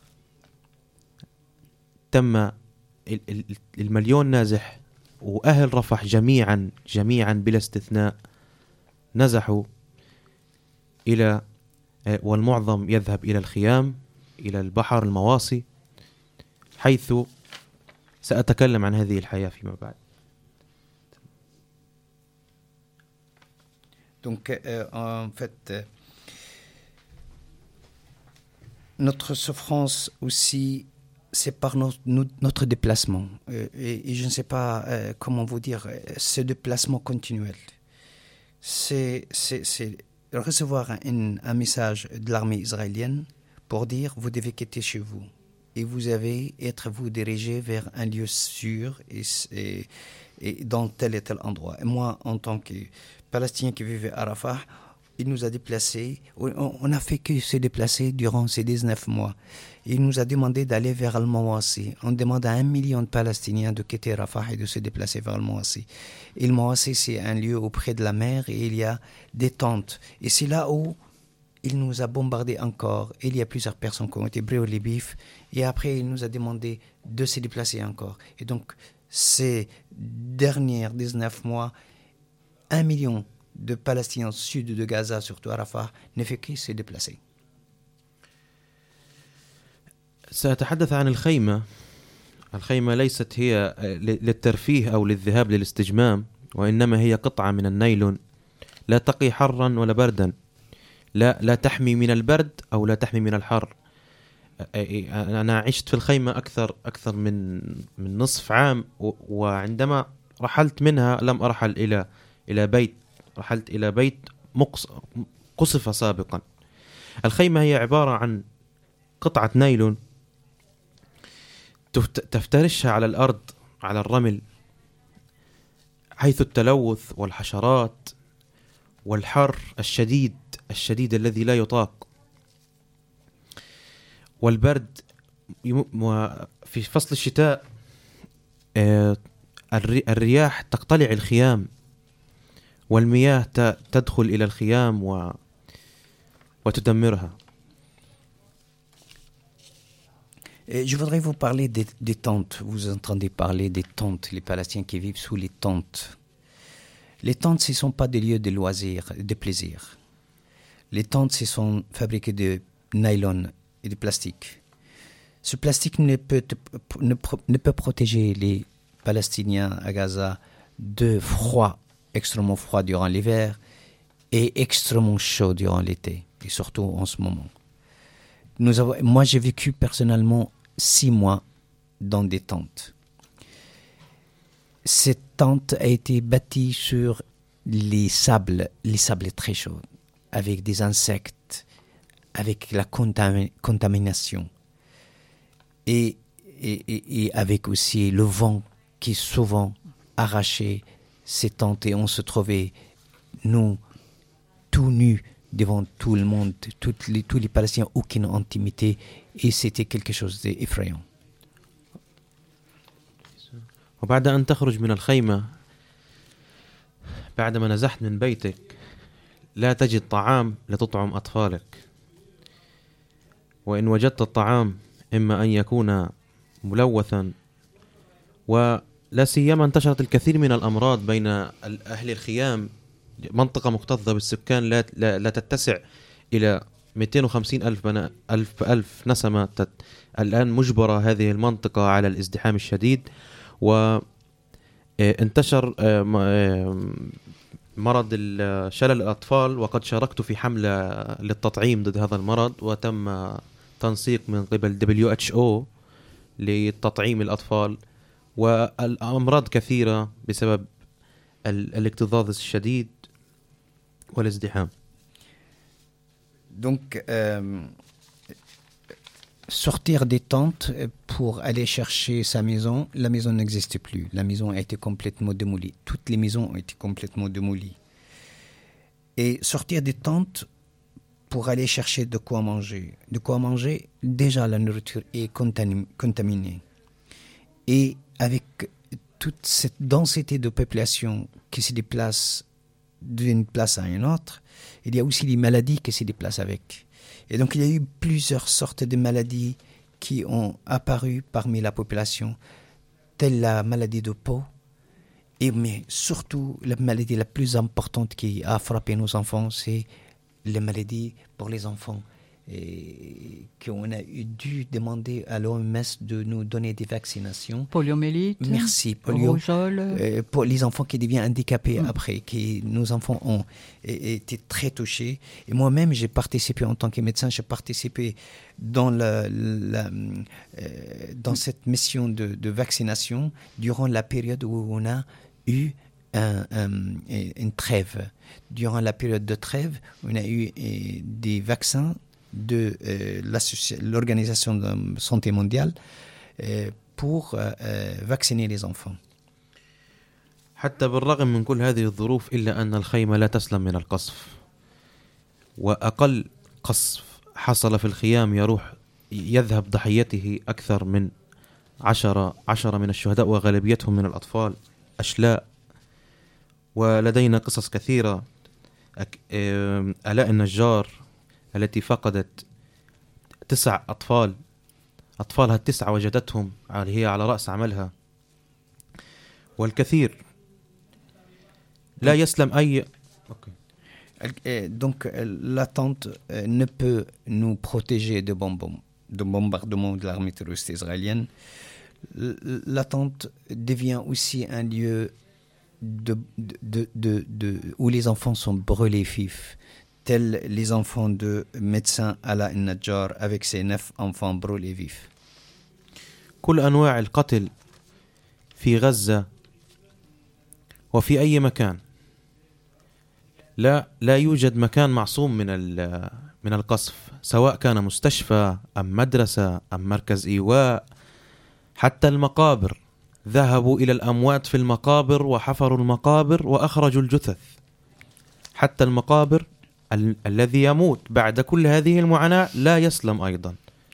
تم المليون نازح وأهل رفح جميعا بلا استثناء نزحوا إلى، والمعظم يذهب إلى الخيام، إلى البحر، المواصي، حيث سأتكلم عن هذه الحياة فيما بعد. Donc, en fait, notre souffrance aussi, c'est par notre déplacement. Et je ne sais pas comment vous dire, ce déplacement continuel. C'est recevoir un message de l'armée israélienne pour dire vous devez quitter chez vous et vous vous diriger vers un lieu sûr et dans tel et tel endroit. Et moi, en tant que Palestinien qui vivait à Rafah, il nous a déplacés. On n'a fait que se déplacer durant ces 19 mois. Il nous a demandé d'aller vers Al-Mawasi. On demande à 1 million de Palestiniens de quitter Rafah et de se déplacer vers Al-Mawasi. Et Al-Mawasi, c'est un lieu auprès de la mer et il y a des tentes. Et c'est là où il nous a bombardé encore. Il y a plusieurs personnes qui ont été brûlées les bifs. Et après, il nous a demandé de se déplacer encore. Et donc, ces derniers 19 mois, 1 million de Palestiniens au sud de Gaza, surtout à Rafah, ne fait que se déplacer. سأتحدث عن الخيمة. الخيمة ليست هي للترفيه أو للذهاب للاستجمام، وإنما هي قطعة من النايلون لا تقي حرا ولا بردا، لا تحمي من البرد أو لا تحمي من الحر. أنا عشت في الخيمة أكثر من نصف عام، وعندما رحلت منها لم أرحل إلى بيت، رحلت إلى بيت قصف سابقا. الخيمة هي عبارة عن قطعة نايلون تفترشها على الأرض، على الرمل، حيث التلوث والحشرات والحر الشديد الذي لا يطاق، والبرد. في فصل الشتاء الرياح تقتلع الخيام والمياه تدخل إلى الخيام وتدمرها. Je voudrais vous parler des tentes. Vous entendez parler des tentes, les Palestiniens qui vivent sous les tentes. Les tentes, ce ne sont pas des lieux de loisirs, de plaisir. Les tentes, ce sont fabriquées de nylon et de plastique. Ce plastique ne peut protéger les Palestiniens à Gaza de froid, extrêmement froid durant l'hiver et extrêmement chaud durant l'été, et surtout en ce moment. Moi, j'ai vécu personnellement 6 mois dans des tentes. Cette tente a été bâtie sur les sables très chauds, avec des insectes, avec la contamination, et avec aussi le vent qui souvent arrachait ces tentes, et on se trouvait, nous, tout nus devant tout le monde, tous les Palestiniens, aucune intimité, et c'était quelque chose d'effrayant. وبعد أن تخرج من الخيمة بعدما نزحت من بيتك لا تجد طعام لتطعم أطفالك، وإن وجدت الطعام إما أن يكون ملوثا، ولا سيما انتشرت الكثير من الأمراض بين أهل الخيام. منطقة مكتظة بالسكان لا تتسع إلى 250 ألف نسمة. الآن مجبرة هذه المنطقة على الازدحام الشديد، وانتشر مرض شلل الأطفال، وقد شاركت في حملة للتطعيم ضد هذا المرض، وتم تنسيق من قبل WHO لتطعيم الأطفال، والأمراض كثيرة بسبب الاكتظاظ الشديد والازدحام. Donc, sortir des tentes pour aller chercher sa maison, la maison n'existe plus. La maison a été complètement démolie. Toutes les maisons ont été complètement démolies. Et sortir des tentes pour aller chercher de quoi manger. De quoi manger, déjà la nourriture est contaminée. Et avec toute cette densité de population qui se déplace d'une place à une autre, il y a aussi les maladies qui se déplacent avec. Et donc il y a eu plusieurs sortes de maladies qui ont apparu parmi la population, telle la maladie de peau, mais surtout la maladie la plus importante qui a frappé nos enfants, c'est les maladies pour les enfants. Et qu'on a dû demander à l'OMS de nous donner des vaccinations. Poliomyélite. Merci, polio. Rougeole. Pour les enfants qui deviennent handicapés après, nos enfants ont été très touchés. Et moi-même, j'ai participé en tant que médecin, j'ai participé dans dans cette mission de vaccination durant la période où on a eu une trêve. Durant la période de trêve, on a eu des vaccins de l'Organisation de la Santé mondiale pour vacciner les enfants. حتى بالرغم من كل هذه الظروف إلا أن الخيمة لا تسلم من القصف، وأقل قصف حصل في الخيام يذهب ضحيته أكثر من 10 من الشهداء، وغالبيتهم من الأطفال أشلاء. ولدينا قصص كثيرة. آلاء النجار التي فقدت 9 أطفالها 9 وجدتهم هي على رأس عملها، والكثير لا يسلم أي. Donc la tente ne peut nous protéger de bombardements de l'armée terroriste israélienne. La tente devient aussi un lieu où les enfants sont brûlés vifs, tels les enfants de médecin Ala el-Najjar avec ses 9 enfants brûlés vifs. كل أنواع القتل في غزة وفي أي مكان، لا يوجد مكان معصوم من القصف، سواء كان مستشفى أم مدرسة أم مركز إيواء. حتى المقابر، ذهبوا إلى الأموات في المقابر وحفروا المقابر وأخرجوا الجثث. حتى المقابر الذي يموت بعد كل هذه المعاناة لا يسلم أيضا.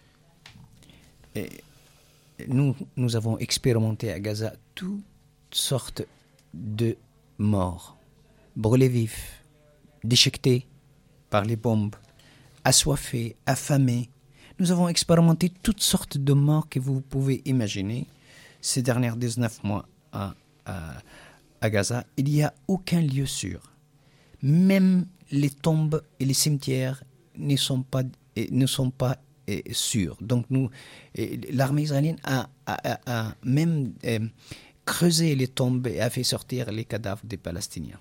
Nous avons expérimenté à Gaza toutes sortes de morts, brûlés vifs, déchiquetés par les bombes, assoiffés, affamés. Nous avons expérimenté toutes sortes de morts que vous pouvez imaginer ces derniers 19 mois à à Gaza, il n'y a aucun lieu sûr. Même les tombes et les cimetières ne sont pas sûrs. Donc l'armée israélienne a même creusé les tombes et a fait sortir les cadavres des Palestiniens.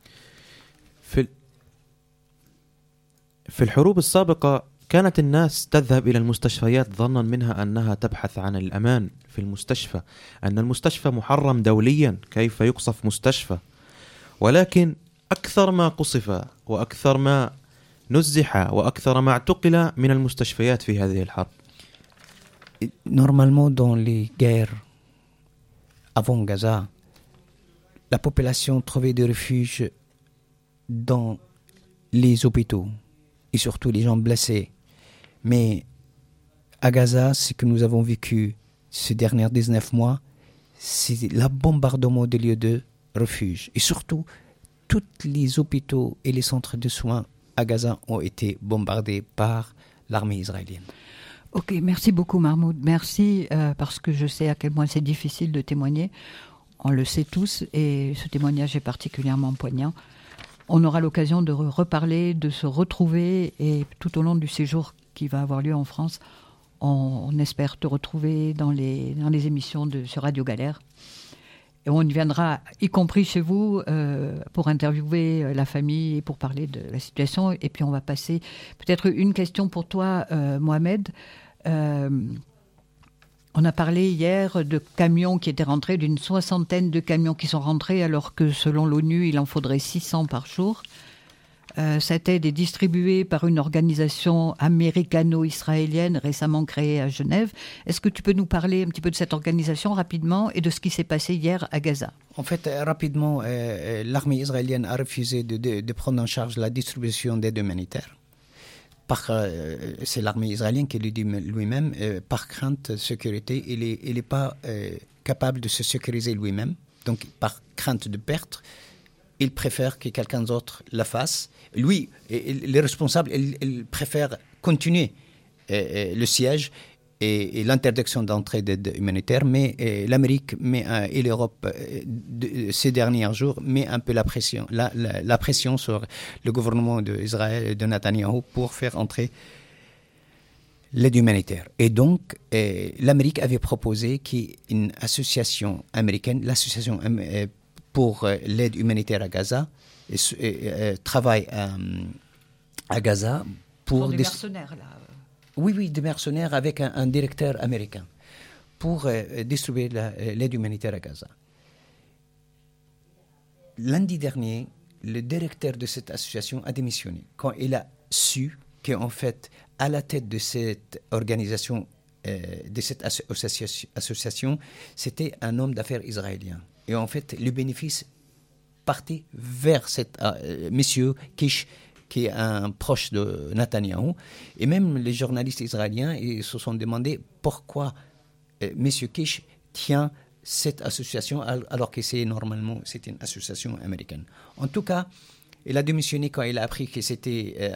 في الحروب السابقة كانت الناس تذهب إلى المستشفيات ظنا منها أنها تبحث عن الأمان في المستشفى، أن المستشفى محرم دوليا، كيف يقصف مستشفى؟ ولكن أكثر ما قصف وأكثر ما نزح وأكثر ما اعتقل من المستشفيات في هذه الحرب. Normalement, dans les guerres avant Gaza, la population trouvait des refuges dans les hôpitaux et surtout les gens blessés. Mais à Gaza, ce que nous avons vécu ces derniers 19 mois, c'est le bombardement des lieux de refuge. Et surtout, tous les hôpitaux et les centres de soins à Gaza ont été bombardés par l'armée israélienne. Ok, merci beaucoup Mahmoud. Merci parce que je sais à quel point c'est difficile de témoigner. On le sait tous et ce témoignage est particulièrement poignant. On aura l'occasion de reparler, de se retrouver et tout au long du séjour qui va avoir lieu en France, on espère te retrouver dans les émissions sur Radio Galère. Et on viendra, y compris chez vous, pour interviewer la famille et pour parler de la situation. Et puis on va passer peut-être une question pour toi, Mohamed. On a parlé hier de camions qui étaient rentrés, d'une 60aine de camions qui sont rentrés, alors que selon l'ONU, il en faudrait 600 par jour. Cette aide est distribuée par une organisation américano-israélienne récemment créée à Genève. Est-ce que tu peux nous parler un petit peu de cette organisation rapidement et de ce qui s'est passé hier à Gaza? En fait, rapidement, l'armée israélienne a refusé de prendre en charge la distribution d'aide humanitaire. C'est l'armée israélienne qui le dit lui-même, par crainte de sécurité, il n'est pas capable de se sécuriser lui-même. Donc, par crainte de perte, il préfère que quelqu'un d'autre la fasse. Lui, les responsables, il préfère continuer le siège et l'interdiction d'entrée d'aide humanitaire, mais l'Amérique et l'Europe, ces derniers jours, met un peu la pression sur le gouvernement d'Israël et de Netanyahou pour faire entrer l'aide humanitaire. Et donc, l'Amérique avait proposé qu'une association américaine, l'association pour l'aide humanitaire à Gaza, travaille à Gaza pour des mercenaires, là. Oui, des mercenaires avec un directeur américain pour distribuer l'aide humanitaire à Gaza. Lundi dernier, le directeur de cette association a démissionné quand il a su qu'en fait, à la tête de cette organisation, de cette association, c'était un homme d'affaires israélien. Et en fait, le bénéfice partait vers cet monsieur Kish, qui est un proche de Netanyahou. Et même les journalistes israéliens ils se sont demandé pourquoi monsieur Kish tient cette association alors que c'est une association américaine. En tout cas, il a démissionné quand il a appris que c'était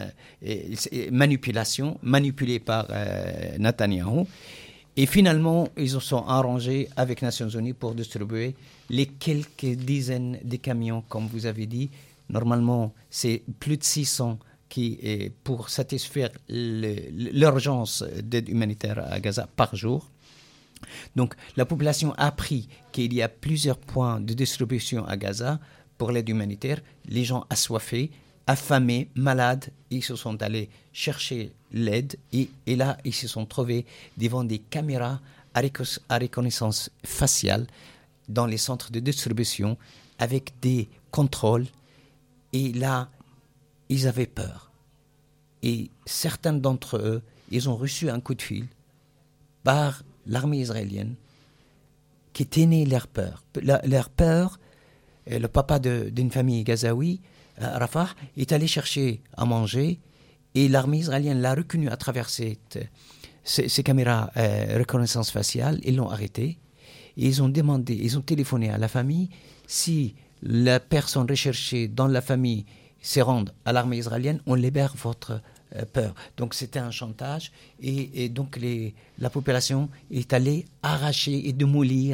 manipulé par Netanyahou. Et finalement, ils se sont arrangés avec les Nations Unies pour distribuer les quelques dizaines de camions, comme vous avez dit. Normalement, c'est plus de 600 pour satisfaire l'urgence d'aide humanitaire à Gaza par jour. Donc, la population a appris qu'il y a plusieurs points de distribution à Gaza pour l'aide humanitaire. Les gens assoiffés, affamés, malades, ils se sont allés chercher l'aide et là, ils se sont trouvés devant des caméras à reconnaissance faciale dans les centres de distribution avec des contrôles. Et là, ils avaient peur. Et certains d'entre eux, ils ont reçu un coup de fil par l'armée israélienne qui tenait leur peur. Leur peur, le papa d'une famille gazaoui, Rafah, est allé chercher à manger et l'armée israélienne l'a reconnu à travers ces caméras reconnaissance faciale. Ils l'ont arrêté. Et ils ont téléphoné à la famille si la personne recherchée dans la famille se rend à l'armée israélienne, on libère votre peur. Donc c'était un chantage et donc la population est allée arracher et démolir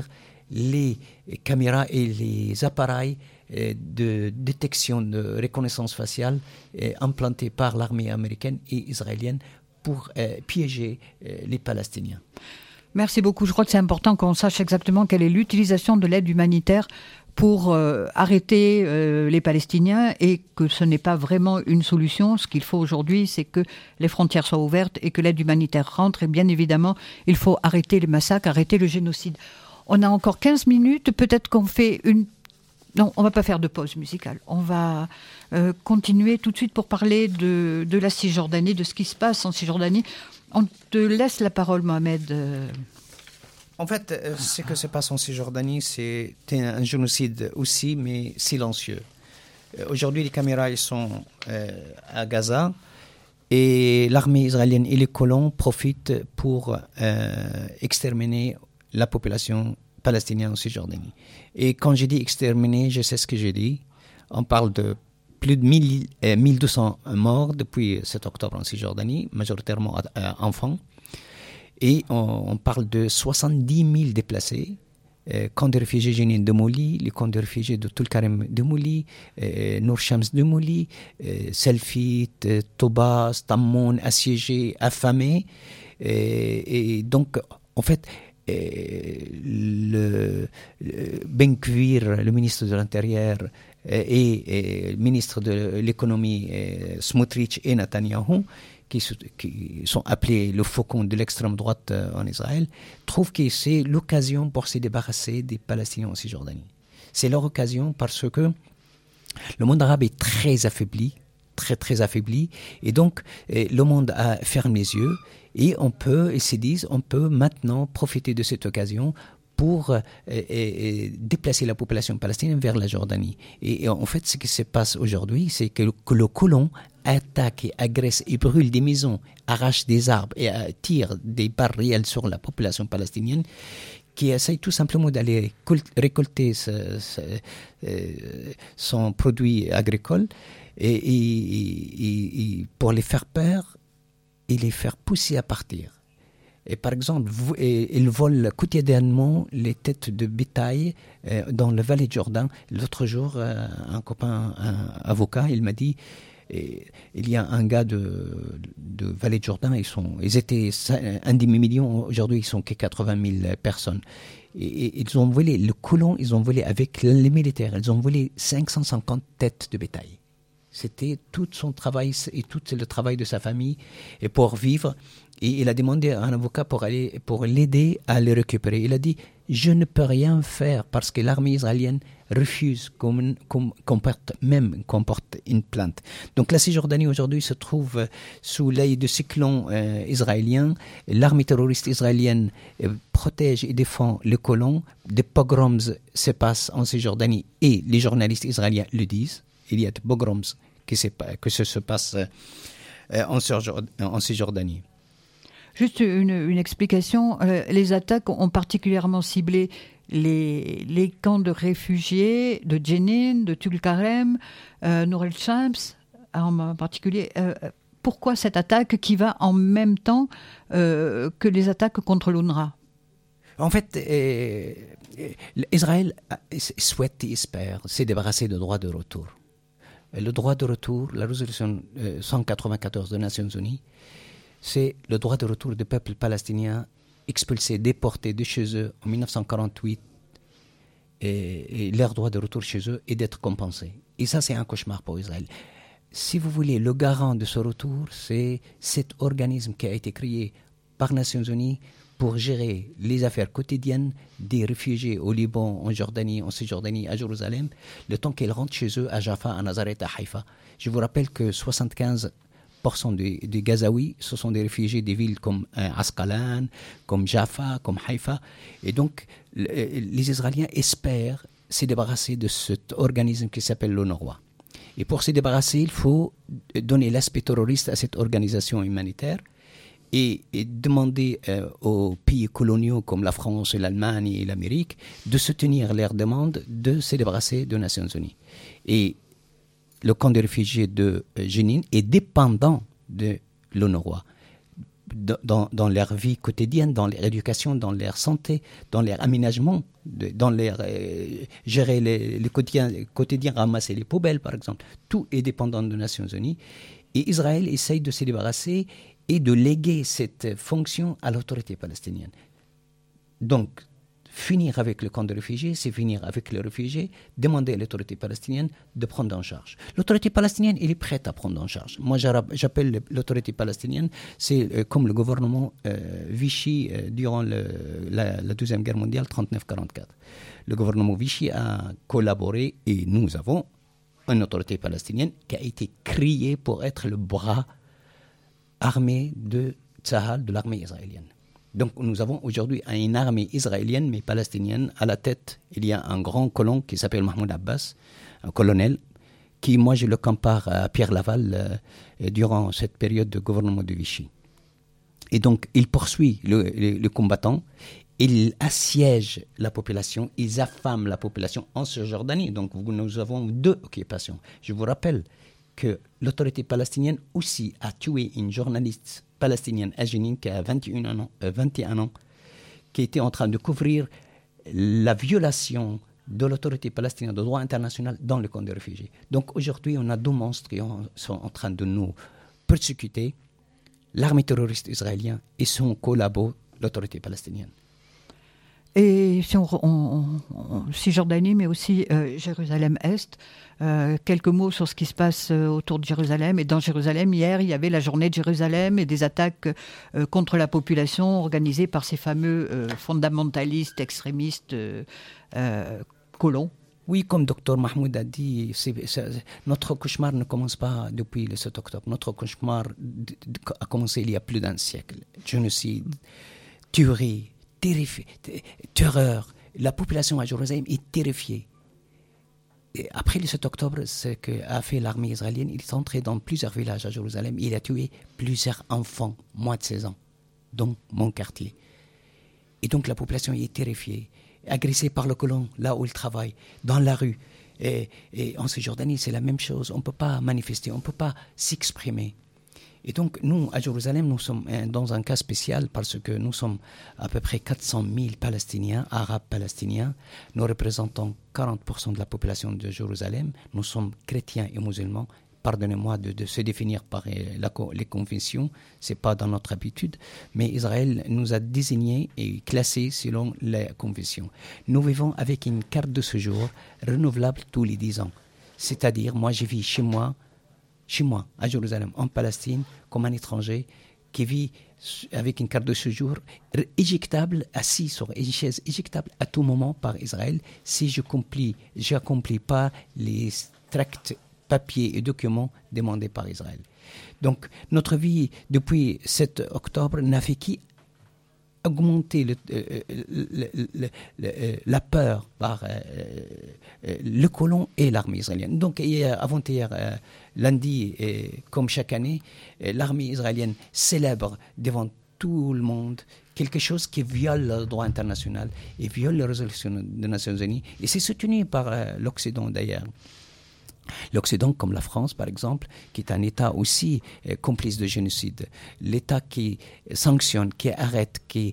les caméras et les appareils de détection de reconnaissance faciale implantés par l'armée américaine et israélienne pour piéger les Palestiniens. Merci beaucoup. Je crois que c'est important qu'on sache exactement quelle est l'utilisation de l'aide humanitaire pour arrêter les Palestiniens et que ce n'est pas vraiment une solution. Ce qu'il faut aujourd'hui, c'est que les frontières soient ouvertes et que l'aide humanitaire rentre. Et bien évidemment, il faut arrêter les massacres, arrêter le génocide. On a encore 15 minutes. Peut-être qu'on fait une... Non, on ne va pas faire de pause musicale. On va continuer tout de suite pour parler de la Cisjordanie, de ce qui se passe en Cisjordanie. On te laisse la parole, Mohamed. En fait, ce que se passe en Cisjordanie, c'est un génocide aussi, mais silencieux. Aujourd'hui, les caméras ils sont à Gaza et l'armée israélienne et les colons profitent pour exterminer la population palestinienne en Cisjordanie. Et quand j'ai dit exterminer, je sais ce que j'ai dit. On parle de plus de 1200 morts depuis 7 octobre en Cisjordanie, majoritairement enfants. Et on parle de 70 000 déplacés, camps de réfugiés Jenin démolis, les camps de réfugiés de Tulkarem démolis, Nour Shams démolis, Selfit, Tobas, Tammon assiégés, affamés. Et donc, en fait, Ben Gvir, le ministre de l'Intérieur, et le ministre de l'Économie, Smotrich et Netanyahou, qui sont appelés le faucon de l'extrême droite en Israël, trouvent que c'est l'occasion pour se débarrasser des Palestiniens en Cisjordanie. C'est leur occasion parce que le monde arabe est très affaibli, très affaibli, et donc le monde ferme les yeux, et ils se disent, on peut maintenant profiter de cette occasion pour déplacer la population palestinienne vers la Jordanie. Et en fait, ce qui se passe aujourd'hui, c'est que le colon attaque et agresse et brûle des maisons, arrache des arbres et tire des balles réelles sur la population palestinienne qui essaye tout simplement d'aller récolter son produit agricole et pour les faire peur et les faire pousser à partir. Et par exemple, ils volent quotidiennement les têtes de bétail dans le Vallée de Jourdain. L'autre jour, un copain, un avocat, il m'a dit, il y a un gars de Vallée de Jourdain, ils étaient un demi-million, aujourd'hui ils sont que 80 000 personnes. Et ils ont volé, le colon, ils ont volé avec les militaires, ils ont volé 550 têtes de bétail. C'était tout son travail et tout le travail de sa famille et pour vivre. Et il a demandé à un avocat pour l'aider à les récupérer. Il a dit, je ne peux rien faire parce que l'armée israélienne refuse qu'on porte une plainte. Donc la Cisjordanie aujourd'hui se trouve sous l'œil de cyclone israélien. L'armée terroriste israélienne protège et défend les colons. Des pogroms se passent en Cisjordanie et les journalistes israéliens le disent. Il y a des pogroms que se passe en Cisjordanie. Juste une explication. Les attaques ont particulièrement ciblé les camps de réfugiés de Jenin, de Tulkarem, Nour el-Shams en particulier. Pourquoi cette attaque qui va en même temps que les attaques contre l'UNRWA ? En fait, Israël souhaite et espère se débarrasser de droit de retour. Le droit de retour, la résolution 194 des Nations Unies, c'est le droit de retour des peuples palestiniens expulsés, déportés de chez eux en 1948 et leur droit de retour chez eux est d'être compensé. Et ça, c'est un cauchemar pour Israël. Si vous voulez, le garant de ce retour, c'est cet organisme qui a été créé par Nations Unies pour gérer les affaires quotidiennes des réfugiés au Liban, en Jordanie, en Cisjordanie, à Jérusalem, le temps qu'ils rentrent chez eux à Jaffa, à Nazareth, à Haïfa. Je vous rappelle que 75% des Gazaouis, ce sont des réfugiés des villes comme Asqalan, comme Jaffa, comme Haïfa. Et donc, les Israéliens espèrent se débarrasser de cet organisme qui s'appelle l'UNRWA. Et pour se débarrasser, il faut donner l'aspect terroriste à cette organisation humanitaire et demander aux pays coloniaux comme la France, l'Allemagne et l'Amérique de soutenir leurs demandes de se débarrasser des Nations Unies. Et le camp de réfugiés de Jenin est dépendant de l'UNRWA. dans leur vie quotidienne, dans leur éducation, dans leur santé, dans leur aménagement, dans leur gérer le quotidien, ramasser les poubelles par exemple. Tout est dépendant des Nations Unies. Et Israël essaye de se débarrasser et de léguer cette fonction à l'autorité palestinienne. Donc, finir avec le camp de réfugiés, c'est finir avec les réfugiés, demander à l'autorité palestinienne de prendre en charge. L'autorité palestinienne, elle est prête à prendre en charge. Moi, j'appelle l'autorité palestinienne, c'est comme le gouvernement Vichy durant la Deuxième Guerre mondiale, 39-44. Le gouvernement Vichy a collaboré et nous avons une autorité palestinienne qui a été créée pour être le bras armé de Tzahal, de l'armée israélienne. Donc nous avons aujourd'hui une armée israélienne mais palestinienne. À la tête, il y a un grand colon qui s'appelle Mahmoud Abbas, un colonel, qui moi je le compare à Pierre Laval durant cette période de gouvernement de Vichy. Et donc il poursuit le combattant, il assiège la population, ils affament la population en Cisjordanie. Donc nous avons 2 occupations. Je vous rappelle que l'autorité palestinienne aussi a tué une journaliste palestinienne Ajinin qui a 21 ans, qui était en train de couvrir la violation de l'autorité palestinienne de droit international dans le camp de réfugiés. Donc aujourd'hui, on a 2 monstres qui sont en train de nous persécuter, l'armée terroriste israélienne et son collabo, l'autorité palestinienne. Et Cisjordanie, mais aussi Jérusalem-Est, quelques mots sur ce qui se passe autour de Jérusalem. Et dans Jérusalem, hier, il y avait la journée de Jérusalem et des attaques contre la population organisées par ces fameux fondamentalistes, extrémistes, colons. Oui, comme Dr Mahmoud a dit, notre cauchemar ne commence pas depuis le 7 octobre. Notre cauchemar a commencé il y a plus d'1 siècle. Génocide, tuerie, terreur. La population à Jérusalem est terrifiée. Et après le 7 octobre, ce qu'a fait l'armée israélienne, il est entré dans plusieurs villages à Jérusalem. Il a tué plusieurs enfants, moins de 16 ans, dont mon quartier. Et donc la population est terrifiée, agressée par le colon, là où il travaille, dans la rue. Et en Cisjordanie, c'est la même chose. On ne peut pas manifester, on ne peut pas s'exprimer. Et donc, nous, à Jérusalem, nous sommes dans un cas spécial parce que nous sommes à peu près 400 000 Palestiniens, Arabes palestiniens. Nous représentons 40% de la population de Jérusalem. Nous sommes chrétiens et musulmans. Pardonnez-moi de se définir par les confessions, ce n'est pas dans notre habitude, mais Israël nous a désignés et classés selon les confessions. Nous vivons avec une carte de séjour renouvelable tous les 10 ans. C'est-à-dire, moi, je vis chez moi, à Jérusalem, en Palestine, comme un étranger qui vit avec une carte de séjour éjectable, assis sur une chaise éjectable à tout moment par Israël, si je n'accomplis pas les tracts, papiers et documents demandés par Israël. Donc, notre vie, depuis 7 octobre, n'a fait qu'augmenter la peur par le colon et l'armée israélienne. Donc, avant-hier, lundi, comme chaque année, l'armée israélienne célèbre devant tout le monde quelque chose qui viole le droit international et viole les résolutions des Nations Unies. Et c'est soutenu par l'Occident d'ailleurs. L'Occident, comme la France par exemple, qui est un État aussi complice de génocide, l'État qui sanctionne, qui arrête, qui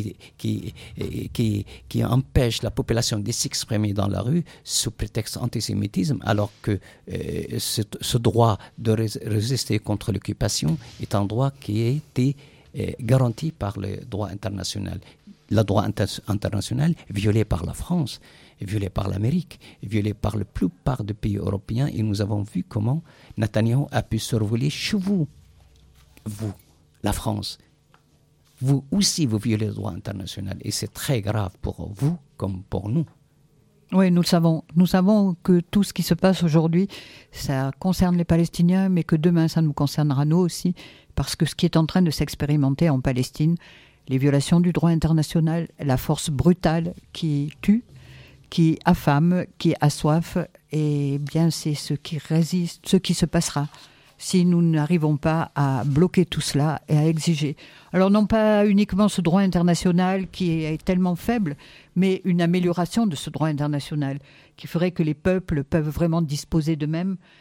empêche la population de s'exprimer dans la rue sous prétexte antisémitisme, alors que ce droit de résister contre l'occupation est un droit qui a été garanti par le droit international. Le droit international violé par la France, violé par l'Amérique, violé par la plupart des pays européens, et nous avons vu comment Netanyahou a pu survoler chez vous, la France. Vous aussi, vous violez le droit international, et c'est très grave pour vous comme pour nous. Oui, nous le savons. Nous savons que tout ce qui se passe aujourd'hui, ça concerne les Palestiniens, mais que demain, ça nous concernera nous aussi, parce que ce qui est en train de s'expérimenter en Palestine, les violations du droit international, la force brutale qui tue, qui affame, qui assoiffe, et bien c'est ce qui résiste, ce qui se passera si nous n'arrivons pas à bloquer tout cela et à exiger. Alors non pas uniquement ce droit international qui est tellement faible, mais une amélioration de ce droit international qui ferait que les peuples peuvent vraiment disposer d'eux-mêmes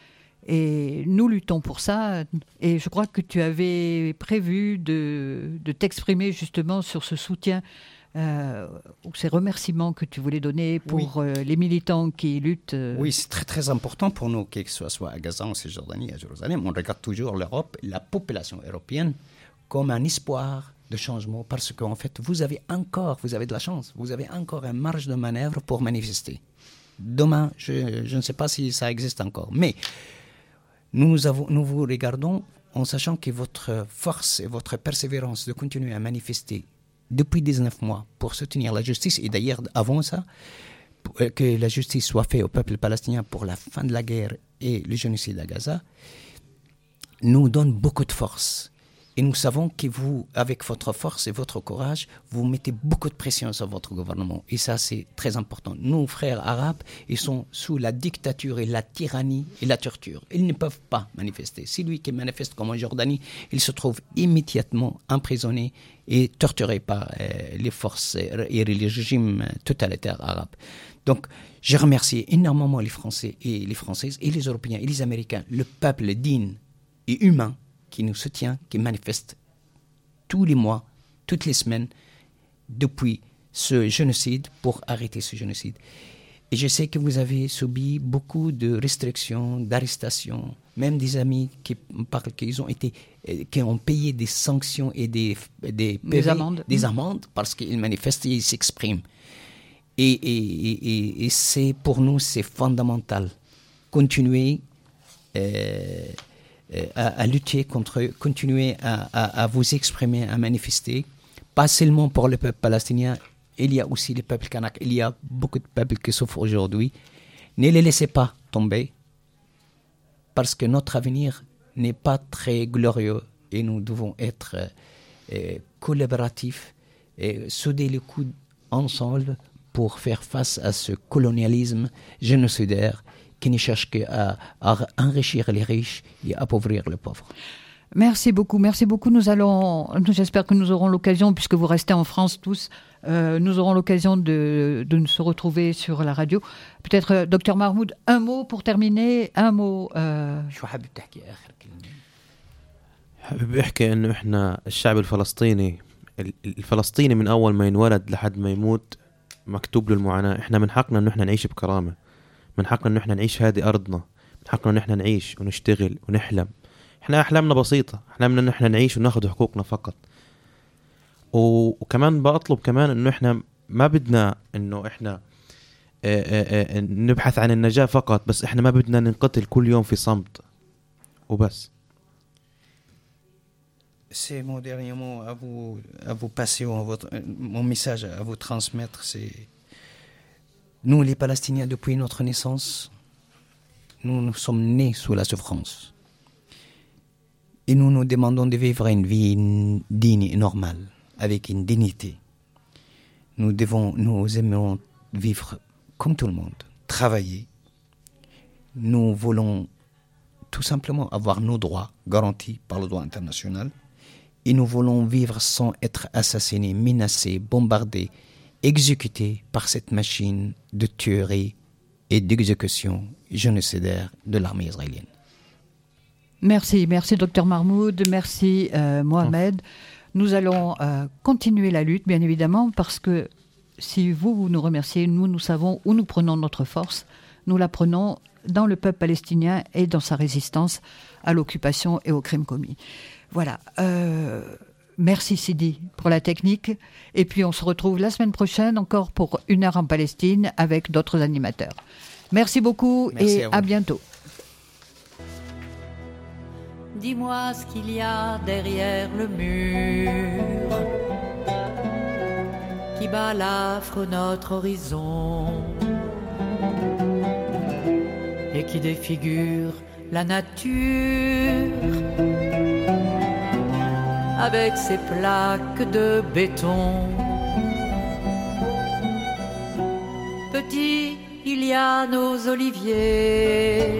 Et nous luttons pour ça. Et je crois que tu avais prévu de t'exprimer justement sur ce soutien ou ces remerciements que tu voulais donner pour les militants qui luttent. Oui, c'est très très important pour nous, que ce soit à Gaza, en Cisjordanie, à Jérusalem. On regarde toujours l'Europe, la population européenne, comme un espoir de changement, parce qu'en fait, vous avez de la chance, vous avez encore une marge de manœuvre pour manifester. Demain, je ne sais pas si ça existe encore, mais nous vous regardons en sachant que votre force et votre persévérance de continuer à manifester depuis 19 mois pour soutenir la justice, et d'ailleurs avant ça, que la justice soit faite au peuple palestinien pour la fin de la guerre et le génocide à Gaza, nous donne beaucoup de force. Et nous savons que vous, avec votre force et votre courage, vous mettez beaucoup de pression sur votre gouvernement. Et ça, c'est très important. Nos frères arabes, ils sont sous la dictature et la tyrannie et la torture. Ils ne peuvent pas manifester. Celui qui manifeste comme en Jordanie, il se trouve immédiatement emprisonné et torturé par les forces et les régimes totalitaires arabes. Donc, je remercie énormément les Français et les Françaises et les Européens et les Américains, le peuple digne et humain qui nous soutient, qui manifeste tous les mois, toutes les semaines, depuis ce génocide, pour arrêter ce génocide. Et je sais que vous avez subi beaucoup de restrictions, d'arrestations, même des amis qui parlent qu'ils ont payé des sanctions et des amendes parce qu'ils manifestent et ils s'expriment. Et c'est, pour nous, c'est fondamental. Continuer à lutter contre eux, continuer à vous exprimer, à manifester, pas seulement pour le peuple palestinien, il y a aussi le peuple kanak, il y a beaucoup de peuples qui souffrent aujourd'hui. Ne les laissez pas tomber, parce que notre avenir n'est pas très glorieux et nous devons être collaboratifs et souder les coudes ensemble pour faire face à ce colonialisme génocidaire qui ne cherche qu'à enrichir les riches et appauvrir les pauvres. Merci beaucoup. J'espère que nous aurons l'occasion, puisque vous restez en France tous, nous aurons l'occasion de nous se retrouver sur la radio. Peut-être, Dr Mahmoud, un mot pour terminer, un mot. شو حابب تحكي آخر كلمة؟ حابب احكي انه احنا الشعب الفلسطيني من اول ما ينولد لحد ما يموت مكتوب له المعاناة. احنا من حقنا انه احنا نعيش بكرامة، من حقنا انه احنا نعيش هذه ارضنا، من حقنا انه احنا نعيش ونشتغل ونحلم. احنا احلامنا بسيطة، احلامنا انه احنا نعيش وناخذ حقوقنا فقط. وكمان بطلب كمان انه احنا ما بدنا انه احنا نبحث عن النجاة فقط، بس احنا ما بدنا ننقتل كل يوم في صمت وبس. C'est mon dernier mot à vous passer, mon message à vous transmettre, c'est nous les Palestiniens, depuis notre naissance, nous sommes nés sous la souffrance. Et nous demandons de vivre une vie digne et normale, avec une dignité. Nous aimons vivre comme tout le monde, travailler. Nous voulons tout simplement avoir nos droits garantis par le droit international. Et nous voulons vivre sans être assassinés, menacés, bombardés, exécutés par cette machine de tuerie et d'exécution génocidaire de l'armée israélienne. Merci Dr Mahmoud, merci Mohamed. Nous allons continuer la lutte, bien évidemment, parce que si vous nous remerciez, nous savons où nous prenons notre force. Nous la prenons dans le peuple palestinien et dans sa résistance à l'occupation et aux crimes commis. Voilà. Merci Sidi pour la technique. Et puis on se retrouve la semaine prochaine encore pour 1 heure en Palestine avec d'autres animateurs. Merci beaucoup. Merci et à bientôt. Dis-moi ce qu'il y a derrière le mur qui balafre notre horizon et qui défigure la nature avec ses plaques de béton. Petit, il y a nos oliviers,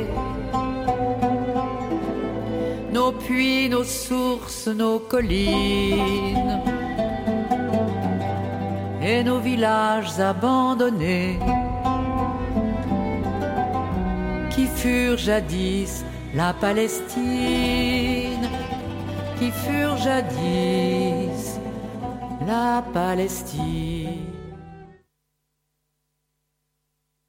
nos puits, nos sources, nos collines et nos villages abandonnés qui furent jadis la Palestine qui furent jadis la Palestine.